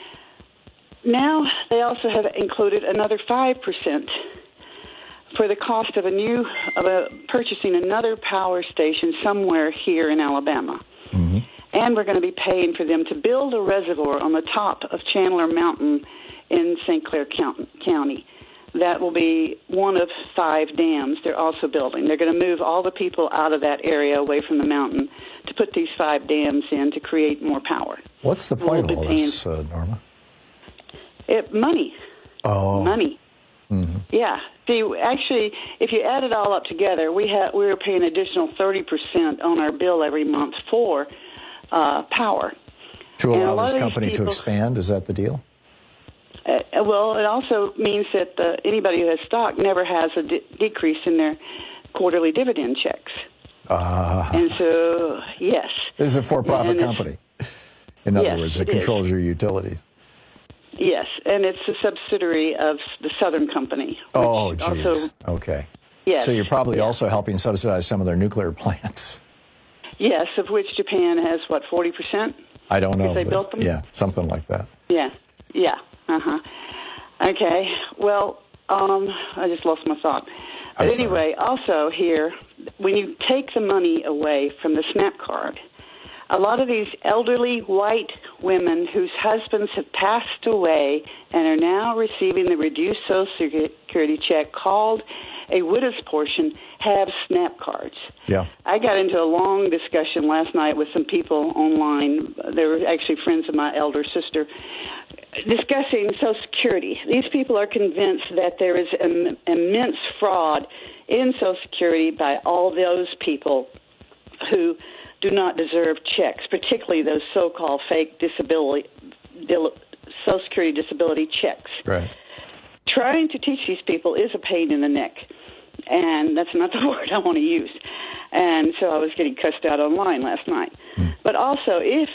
now they also have included another 5% for the cost of purchasing another power station somewhere here in Alabama. Mm-hmm. And we're going to be paying for them to build a reservoir on the top of Chandler Mountain in St. Clair County. That will be one of 5 dams they're also building. They're going to move all the people out of that area away from the mountain to put these 5 dams in to create more power. What's the point of all this, Norma? Money. Oh. Money. Mm-hmm. Yeah. See, actually, if you add it all up together, we were paying an additional 30% on our bill every month for power. To allow this company to expand? Is that the deal? Well, it also means that anybody who has stock never has a decrease in their quarterly dividend checks. And so, yes. This is a for-profit company. In other words, it controls your utilities. Yes, and it's a subsidiary of the Southern Company. Oh, geez. Okay. Yes. So you're probably also helping subsidize some of their nuclear plants. Yes, of which Japan has, 40%? I don't know. Because they built them? Yeah, something like that. Yeah. Okay. Well, I just lost my thought. But anyway, also here, when you take the money away from the SNAP card, a lot of these elderly white women whose husbands have passed away and are now receiving the reduced Social Security check called a widow's portion have SNAP cards. Yeah. I got into a long discussion last night with some people online. They were actually friends of my elder sister, discussing Social Security. These people are convinced that there is immense fraud in Social Security by all those people who do not deserve checks, particularly those so-called fake Social Security disability checks. Right. Trying to teach these people is a pain in the neck, and that's not the word I want to use. And so I was getting cussed out online last night. But also, if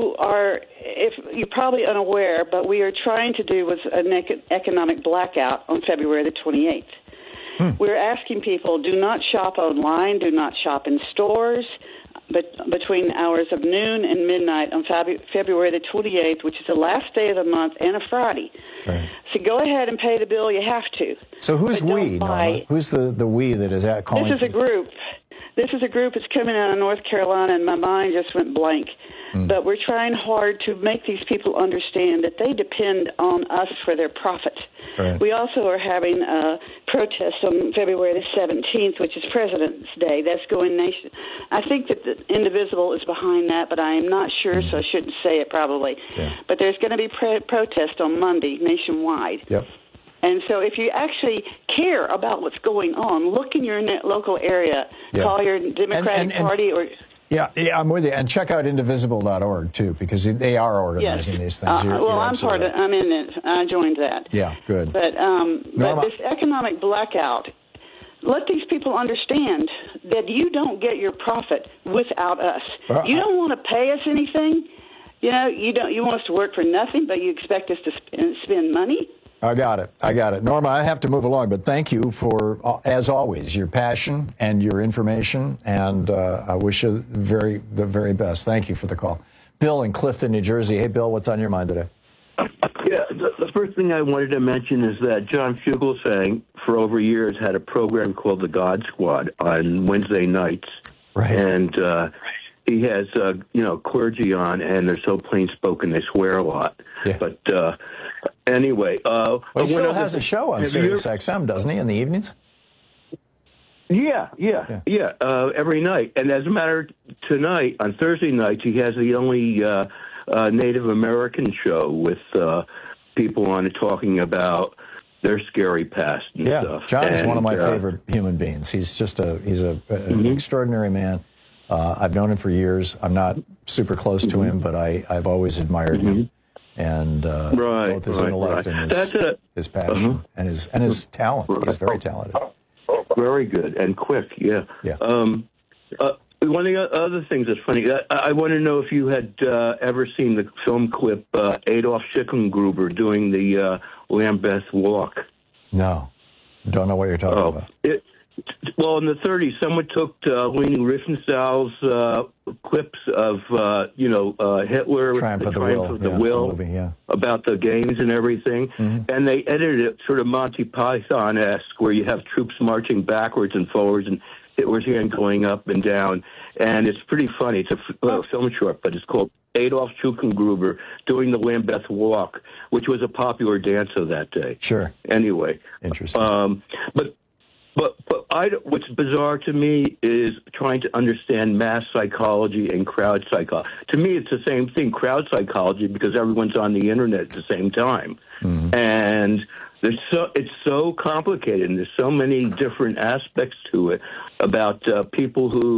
you're probably unaware, but we are trying to do with an economic blackout on February the 28th. We're asking people, do not shop online, do not shop in stores, but between hours of noon and midnight on February the 28th, which is the last day of the month and a Friday. Right. So go ahead and pay the bill. You have to. So who's we, Norma? Who's the we that is calling? This is a group. This is a group that's coming out of North Carolina, and my mind just went blank. But we're trying hard to make these people understand that they depend on us for their profit. Right. We also are having a protest on February the 17th, which is President's Day. That's going nation. I think that the Indivisible is behind that, but I am not sure, so I shouldn't say it probably. Yeah. But there's going to be protest on Monday nationwide. Yep. And so if you actually care about what's going on, look in your local area, call your Democratic Party or... Yeah, I'm with you. And check out indivisible.org, too, because they are organizing these things. I'm in it. I joined that. Yeah, good. But this economic blackout, let these people understand that you don't get your profit without us. You don't want to pay us anything. You know, you want us to work for nothing, but you expect us to spend money. I got it. Norma, I have to move along, but thank you for, as always, your passion and your information, and I wish you the very best. Thank you for the call. Bill in Clifton, New Jersey. Hey, Bill, what's on your mind today? Yeah, the first thing I wanted to mention is that John Fugelsang, for over years, had a program called The God Squad on Wednesday nights. Right. And he has, clergy on, and they're so plain-spoken, they swear a lot. Yeah. But anyway, he still has a show on Sirius XM, doesn't he, in the evenings? Yeah. Every night. And as a matter tonight, on Thursday nights, he has the only Native American show with people on it talking about their scary past and stuff. John is one of my favorite human beings. He's just an extraordinary man. I've known him for years. I'm not super close to him, but I've always admired him. And both his intellect and his passion and his talent. He's very talented. Very good and quick, yeah. One of the other things that's funny, I want to know if you had ever seen the film clip Adolf Schicklgruber doing the Lambeth Walk. No. Don't know what you're talking about. Well, in the 30s, someone took Leni Riefenstahl's clips of, Hitler, Triumph of the Will, the movie, about the games and everything, and they edited it sort of Monty Python-esque, where you have troops marching backwards and forwards and Hitler's hand going up and down, and it's pretty funny. It's a film short, but it's called Adolf Schicklgruber doing the Lambeth Walk, which was a popular dance of that day. Sure. Anyway. Interesting. But what's bizarre to me is trying to understand mass psychology and crowd psychology. To me, it's the same thing, crowd psychology, because everyone's on the internet at the same time. And it's so complicated, and there's so many different aspects to it about people who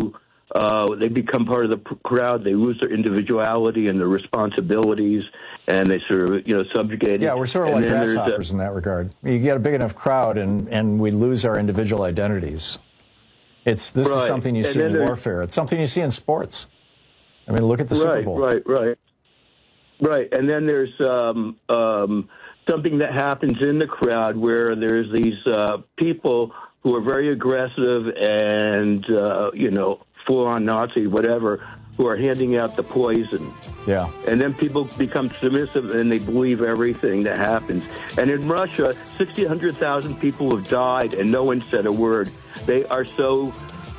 they become part of the crowd. They lose their individuality and their responsibilities, and they sort of, subjugate. Yeah, we're sort of like grasshoppers in that regard. You get a big enough crowd, and we lose our individual identities. This is something you see in warfare. It's something you see in sports. I mean, look at the Super Bowl. Right. And then there's something that happens in the crowd where there's these people who are very aggressive and, full-on Nazi, whatever, who are handing out the poison. Yeah. And then people become submissive and they believe everything that happens. And in Russia, 100,000 people have died and no one said a word. They are so,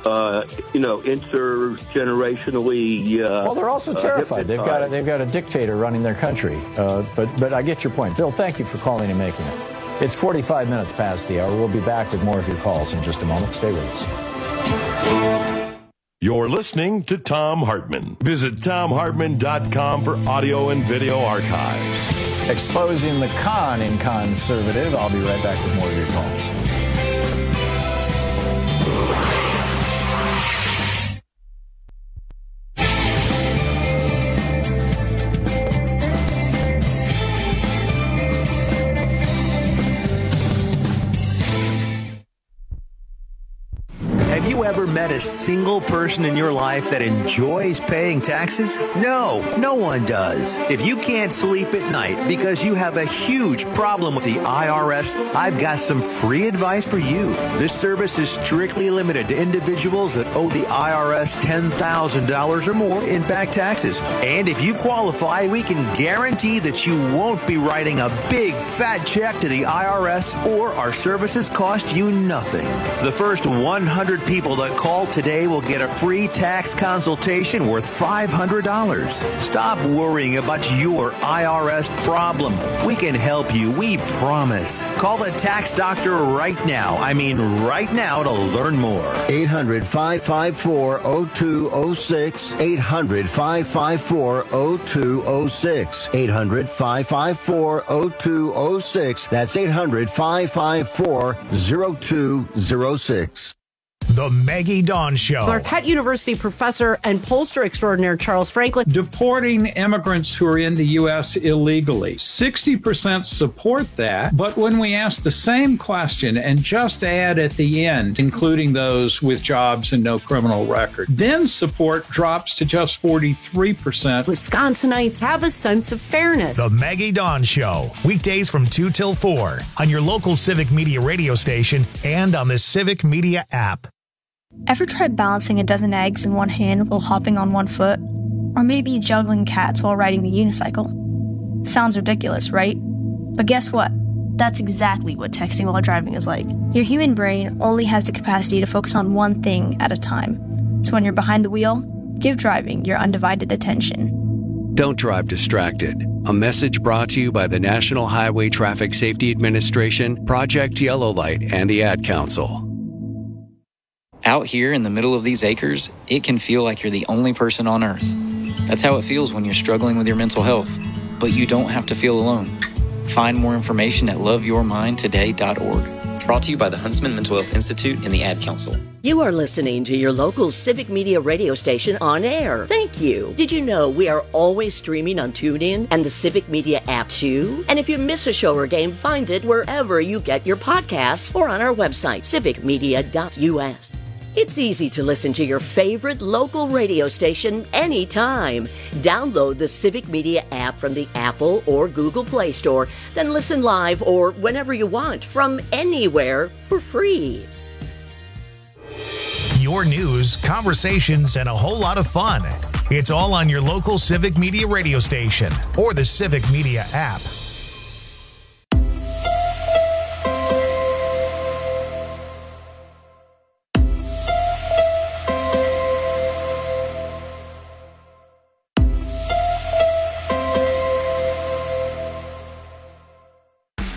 intergenerationally. Well, they're also terrified. They've got a dictator running their country. But I get your point. Bill, thank you for calling and making it. It's 45 minutes past the hour. We'll be back with more of your calls in just a moment. Stay with us. You're listening to Thom Hartmann. Visit ThomHartmann.com for audio and video archives. Exposing the con in conservative. I'll be right back with more of your calls. Have you ever met a single person in your life that enjoys paying taxes? No one does. If you can't sleep at night because you have a huge problem with the IRS, I've got some free advice for you. This service is strictly limited to individuals that owe the IRS $10,000 or more in back taxes. And if you qualify, we can guarantee that you won't be writing a big fat check to the IRS, or our services cost you nothing. The first 100 people that call today will get a free tax consultation worth $500. Stop worrying about your IRS problem. We can help you, we promise. Call the tax doctor right now. I mean right now, to learn more. 800-554-0206. 800-554-0206. 800-554-0206. That's 800-554-0206. The Maggie Dawn Show. Marquette University professor and pollster extraordinaire Charles Franklin. Deporting immigrants who are in the U.S. illegally. 60% support that, but when we ask the same question and just add at the end, including those with jobs and no criminal record, then support drops to just 43%. Wisconsinites have a sense of fairness. The Maggie Dawn Show. Weekdays from 2 till 4 on your local Civic Media radio station and on the Civic Media app. Ever tried balancing a dozen eggs in one hand while hopping on one foot? Or maybe juggling cats while riding the unicycle? Sounds ridiculous, right? But guess what? That's exactly what texting while driving is like. Your human brain only has the capacity to focus on one thing at a time. So when you're behind the wheel, give driving your undivided attention. Don't drive distracted. A message brought to you by the National Highway Traffic Safety Administration, Project Yellow Light, and the Ad Council. Out here in the middle of these acres, it can feel like you're the only person on Earth. That's how it feels when you're struggling with your mental health. But you don't have to feel alone. Find more information at loveyourmindtoday.org. Brought to you by the Huntsman Mental Health Institute and the Ad Council. You are listening to your local Civic Media radio station on air. Thank you. Did you know we are always streaming on TuneIn and the Civic Media app too? And if you miss a show or game, find it wherever you get your podcasts or on our website, civicmedia.us. It's easy to listen to your favorite local radio station anytime. Download the Civic Media app from the Apple or Google Play Store, then listen live or whenever you want from anywhere for free. Your news, conversations, and a whole lot of fun. It's all on your local Civic Media radio station or the Civic Media app.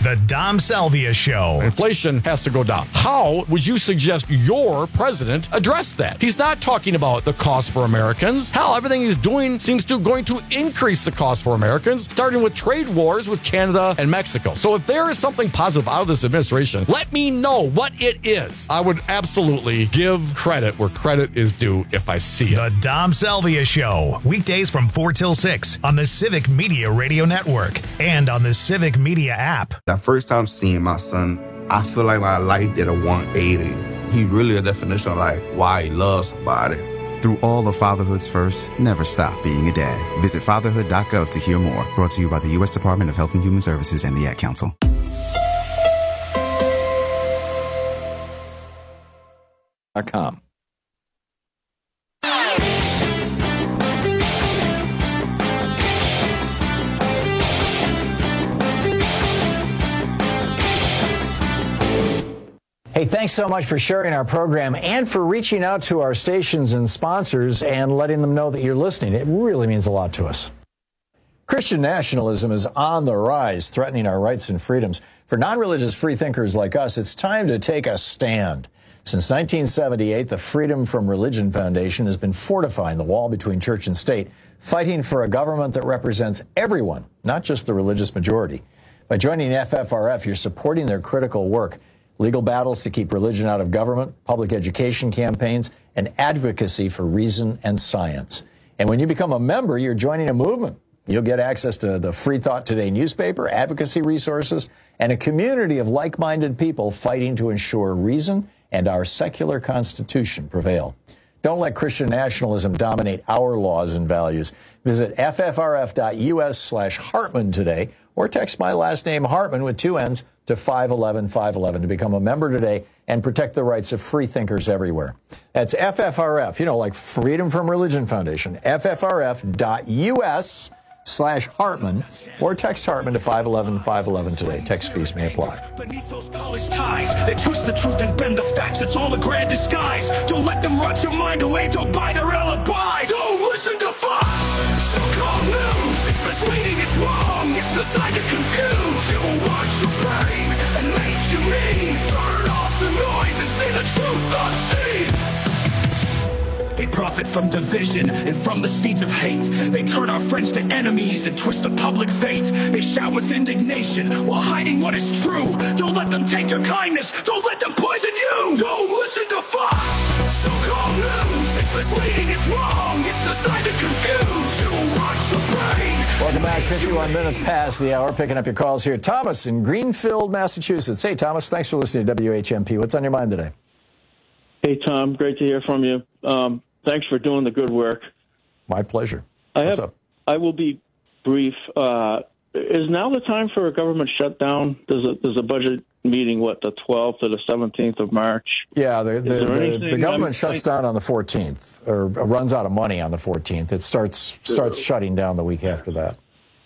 The Dom Salvia Show. Inflation has to go down. How would you suggest your president address that? He's not talking about the cost for Americans. Hell, everything he's doing seems to going to increase the cost for Americans, starting with trade wars with Canada and Mexico. So if there is something positive out of this administration, let me know what it is. I would absolutely give credit where credit is due if I see it. The Dom Salvia Show. Weekdays from 4 till 6 on the Civic Media Radio Network and on the Civic Media app. That first time seeing my son, I feel like my life did a 180. He really a definition of like why he loves somebody. Through all of fatherhood's first, never stop being a dad. Visit fatherhood.gov to hear more. Brought to you by the U.S. Department of Health and Human Services and the Ad Council. .com. Hey, thanks so much for sharing our program and for reaching out to our stations and sponsors and letting them know that you're listening. It really means a lot to us. Christian nationalism is on the rise, threatening our rights and freedoms. For non-religious freethinkers like us, it's time to take a stand. Since 1978, the Freedom from Religion Foundation has been fortifying the wall between church and state, fighting for a government that represents everyone, not just the religious majority. By joining FFRF, you're supporting their critical work. Legal battles to keep religion out of government, public education campaigns, and advocacy for reason and science. And when you become a member, you're joining a movement. You'll get access to the Free Thought Today newspaper, advocacy resources, and a community of like-minded people fighting to ensure reason and our secular constitution prevail. Don't let Christian nationalism dominate our laws and values. Visit ffrf.us/Hartman today or text my last name Hartman with 2 N's to 511-511 to become a member today and protect the rights of free thinkers everywhere. That's FFRF, like Freedom from Religion Foundation, ffrf.us/Hartman or text Hartman to 511-511 today. Text fees may apply. Beneath those polished ties, they twist the truth and bend the facts. It's all a grand disguise. Don't let them rot your mind away. Don't buy their alibis. Don't listen to Fox. So-called news. It's misleading. It's wrong. It's designed to confuse. It will watch your brain and make you mean. Turn off the noise and say the truth unseen. They profit from division and from the seeds of hate. They turn our friends to enemies and twist the public fate. They shout with indignation while hiding what is true. Don't let them take your kindness. Don't let them poison you. Don't listen to Fox. So-called news. It's misleading. It's wrong. It's designed to confuse. It will watch your brain. Welcome back. 51 minutes past the hour. Picking up your calls here. Thomas in Greenfield, Massachusetts. Hey, Thomas. Thanks for listening to WHMP. What's on your mind today? Hey, Tom. Great to hear from you. Thanks for doing the good work. My pleasure. What's up? I will be brief. Is now the time for a government shutdown? There's a budget meeting, the 12th or the 17th of March? Yeah, the government shuts down on the 14th, or runs out of money on the 14th. It starts shutting down the week after that.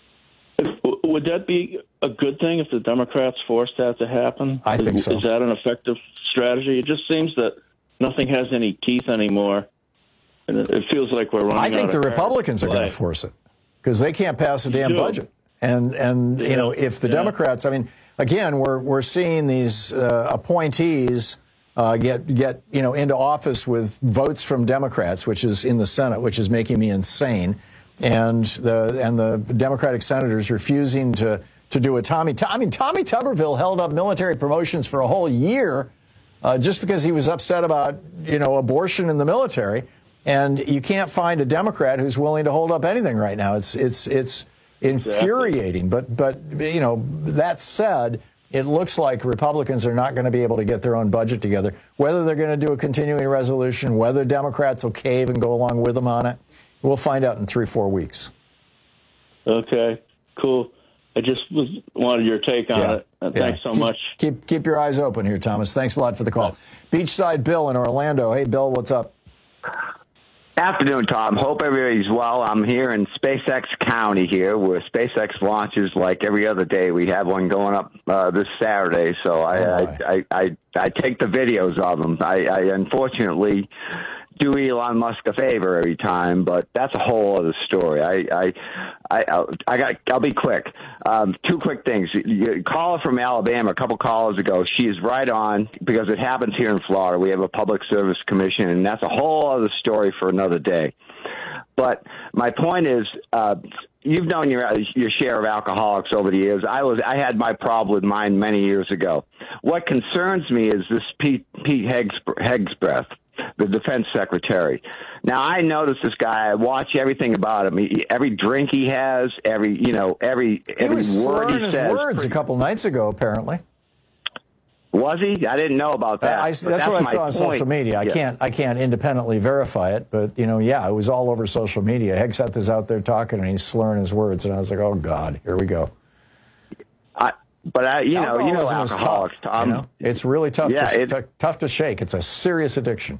Would that be a good thing if the Democrats forced that to happen? I think so. Is that an effective strategy? It just seems that nothing has any teeth anymore. And it feels like we're running out of I think the Republicans are going to force it because they can't pass a damn budget. And if the Democrats, again, we're seeing these appointees get into office with votes from Democrats, which is in the Senate, which is making me insane. And the Democratic senators refusing to do it. Tommy Tuberville held up military promotions for a whole year just because he was upset about abortion in the military. And you can't find a Democrat who's willing to hold up anything right now. It's infuriating. But that said, it looks like Republicans are not going to be able to get their own budget together. Whether they're going to do a continuing resolution, whether Democrats will cave and go along with them on it, we'll find out in 3-4 weeks. Okay, cool. I just wanted your take on it. Thanks so much. Keep your eyes open here, Thomas. Thanks a lot for the call. Beachside Bill in Orlando. Hey, Bill, what's up? Afternoon, Tom. Hope everybody's well. I'm here in SpaceX County here, where SpaceX launches like every other day. We have one going up this Saturday, so I take the videos of them. I unfortunately do Elon Musk a favor every time, but that's a whole other story. I'll be quick. Two quick things. A caller from Alabama a couple callers ago, she is right on because it happens here in Florida. We have a public service commission, and that's a whole other story for another day. But my point is, you've known your share of alcoholics over the years. I had my problem with mine many years ago. What concerns me is this Pete Hegseth, the defense secretary. Now, I notice this guy. I watch everything about him. Every drink he has, every word he says. His words a couple nights ago, apparently. Was he? I didn't know about that. That's what I saw on social media. I can't independently verify it, but it was all over social media. Hegseth is out there talking and he's slurring his words, and I was like, oh God, here we go. Alcoholics, Tom. It's really tough. Tough to shake. It's a serious addiction.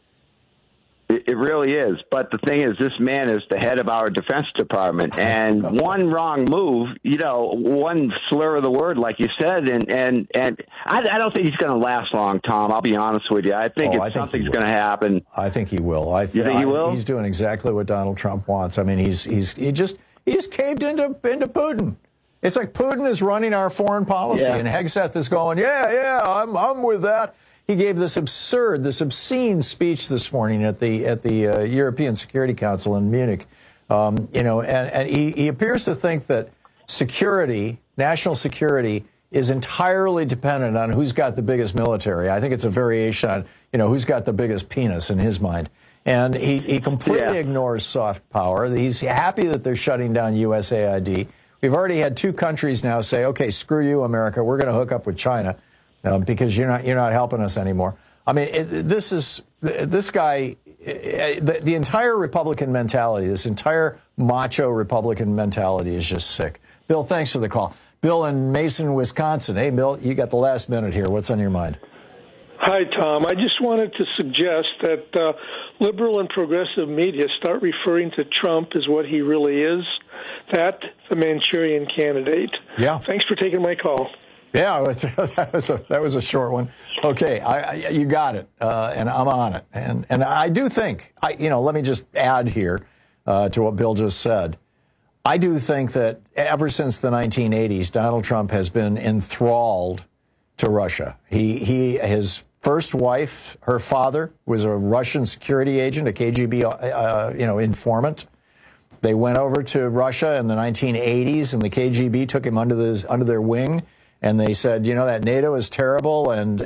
It really is. But the thing is, this man is the head of our Defense Department, and one wrong move, one slur of the word, like you said, and I don't think he's going to last long, Tom. I'll be honest with you. I think something's going to happen. I think he will. You think he will? He's doing exactly what Donald Trump wants. I mean, he just caved into Putin. It's like Putin is running our foreign policy, and Hegseth is going, I'm with that. He gave this obscene speech this morning at the European Security Council in Munich, and he appears to think that national security, is entirely dependent on who's got the biggest military. I think it's a variation on who's got the biggest penis in his mind, and he completely ignores soft power. He's happy that they're shutting down USAID. We've already had 2 countries now say, okay, screw you, America. We're going to hook up with China. Because you're not helping us anymore. I mean, this guy, the entire Republican mentality, this entire macho Republican mentality is just sick. Bill, thanks for the call. Bill in Mason, Wisconsin. Hey, Bill, you got the last minute here. What's on your mind? Hi, Tom. I just wanted to suggest that liberal and progressive media start referring to Trump as what he really is, the Manchurian candidate. Yeah. Thanks for taking my call. Yeah, that was a short one. Okay, you got it, and I'm on it. And I do think, let me just add here to what Bill just said. I do think that ever since the 1980s, Donald Trump has been enthralled to Russia. His first wife, her father, was a Russian security agent, a KGB, informant. They went over to Russia in the 1980s, and the KGB took him under their wing. And they said, that NATO is terrible and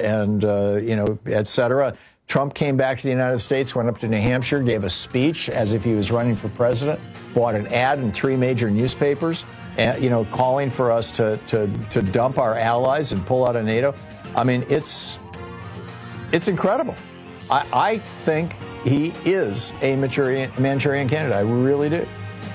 et cetera. Trump came back to the United States, went up to New Hampshire, gave a speech as if he was running for president, bought an ad in 3 major newspapers, and, calling for us to dump our allies and pull out of NATO. I mean, it's incredible. I think he is a Manchurian candidate. I really do.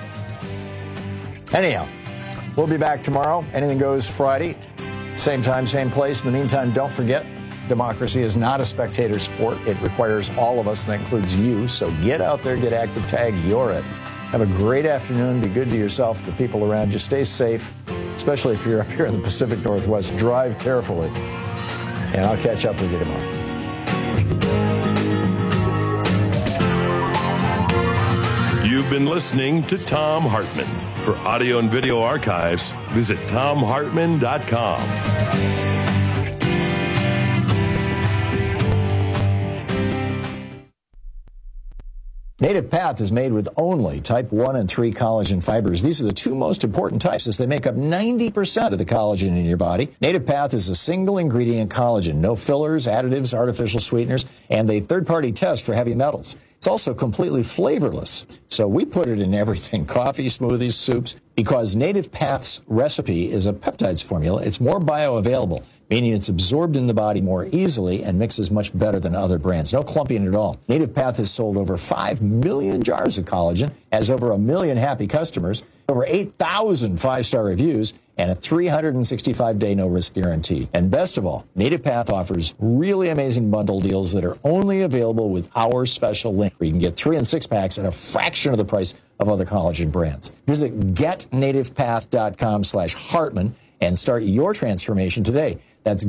Anyhow, we'll be back tomorrow. Anything Goes Friday. Same time, same place. In the meantime, don't forget, democracy is not a spectator sport. It requires all of us, and that includes you. So get out there, get active, tag, you're it. Have a great afternoon. Be good to yourself, the people around you. Stay safe, especially if you're up here in the Pacific Northwest. Drive carefully. And I'll catch up with you tomorrow. You've been listening to Thom Hartmann. For audio and video archives, visit ThomHartmann.com. Native Path is made with only type 1 and 3 collagen fibers. These are the 2 most important types as they make up 90% of the collagen in your body. Native Path is a single ingredient collagen, no fillers, additives, artificial sweeteners, and a third-party test for heavy metals. It's also completely flavorless. So we put it in everything, coffee, smoothies, soups, because Native Path's recipe is a peptides formula. It's more bioavailable, meaning it's absorbed in the body more easily and mixes much better than other brands. No clumping at all. Native Path has sold over 5 million jars of collagen, has over 1 million happy customers, over 8,000 5-star reviews, and a 365-day no-risk guarantee. And best of all, Native Path offers really amazing bundle deals that are only available with our special link, where you can get 3 and 6 packs at a fraction of the price of other collagen brands. Visit getnativepath.com/Hartmann and start your transformation today. That's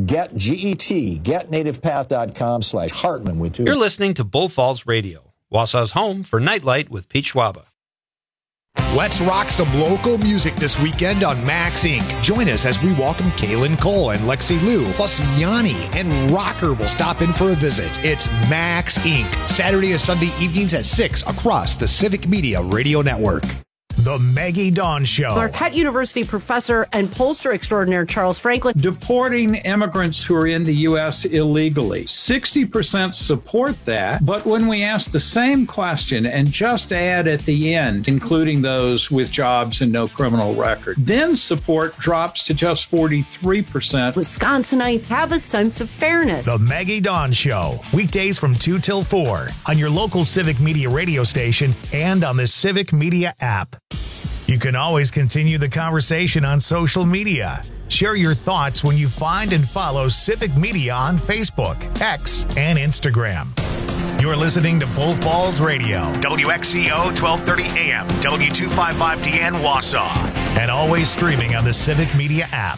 getnativepath.com/Hartmann with 2. You're listening to Bull Falls Radio, Wausau's home for Nightlight with Pete Schwaba. Let's rock some local music this weekend on Max Inc. Join us as we welcome Kaylin Cole and Lexi Liu, plus Yanni and Rocker will stop in for a visit. It's Max Inc. Saturday and Sunday evenings at 6 across the Civic Media Radio Network. The Maggie Dawn Show. Marquette University professor and pollster extraordinaire Charles Franklin. Deporting immigrants who are in the U.S. illegally. 60% support that. But when we ask the same question and just add at the end, including those with jobs and no criminal record, then support drops to just 43%. Wisconsinites have a sense of fairness. The Maggie Dawn Show. Weekdays from 2 till 4 on your local Civic Media radio station and on the Civic Media app. You can always continue the conversation on social media. Share your thoughts when you find and follow Civic Media on Facebook, X, and Instagram. You're listening to Bull Falls Radio, WXCO 1230 AM, W255DN Wausau, and always streaming on the Civic Media app.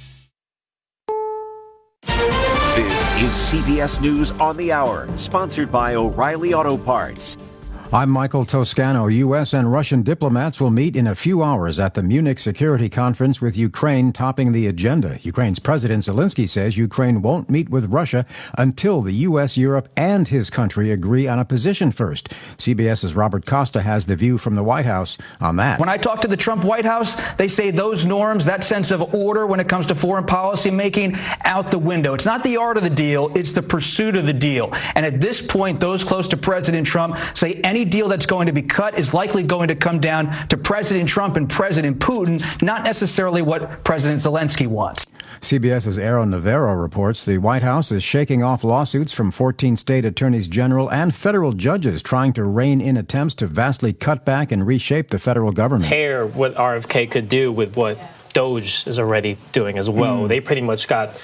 This is CBS News on the Hour, sponsored by O'Reilly Auto Parts. I'm Michael Toscano. U.S. and Russian diplomats will meet in a few hours at the Munich Security Conference with Ukraine topping the agenda. Ukraine's President Zelensky says Ukraine won't meet with Russia until the U.S., Europe, and his country agree on a position first. CBS's Robert Costa has the view from the White House on that. When I talk to the Trump White House, they say those norms, that sense of order when it comes to foreign policy making, out the window. It's not the art of the deal, it's the pursuit of the deal. And at this point, those close to President Trump say any deal that's going to be cut is likely going to come down to President Trump and President Putin, not necessarily what President Zelensky wants. CBS's Aaron Navarro reports the White House is shaking off lawsuits from 14 state attorneys general and federal judges trying to rein in attempts to vastly cut back and reshape the federal government. Compare what RFK could do with what DOJ is already doing as well. They pretty much got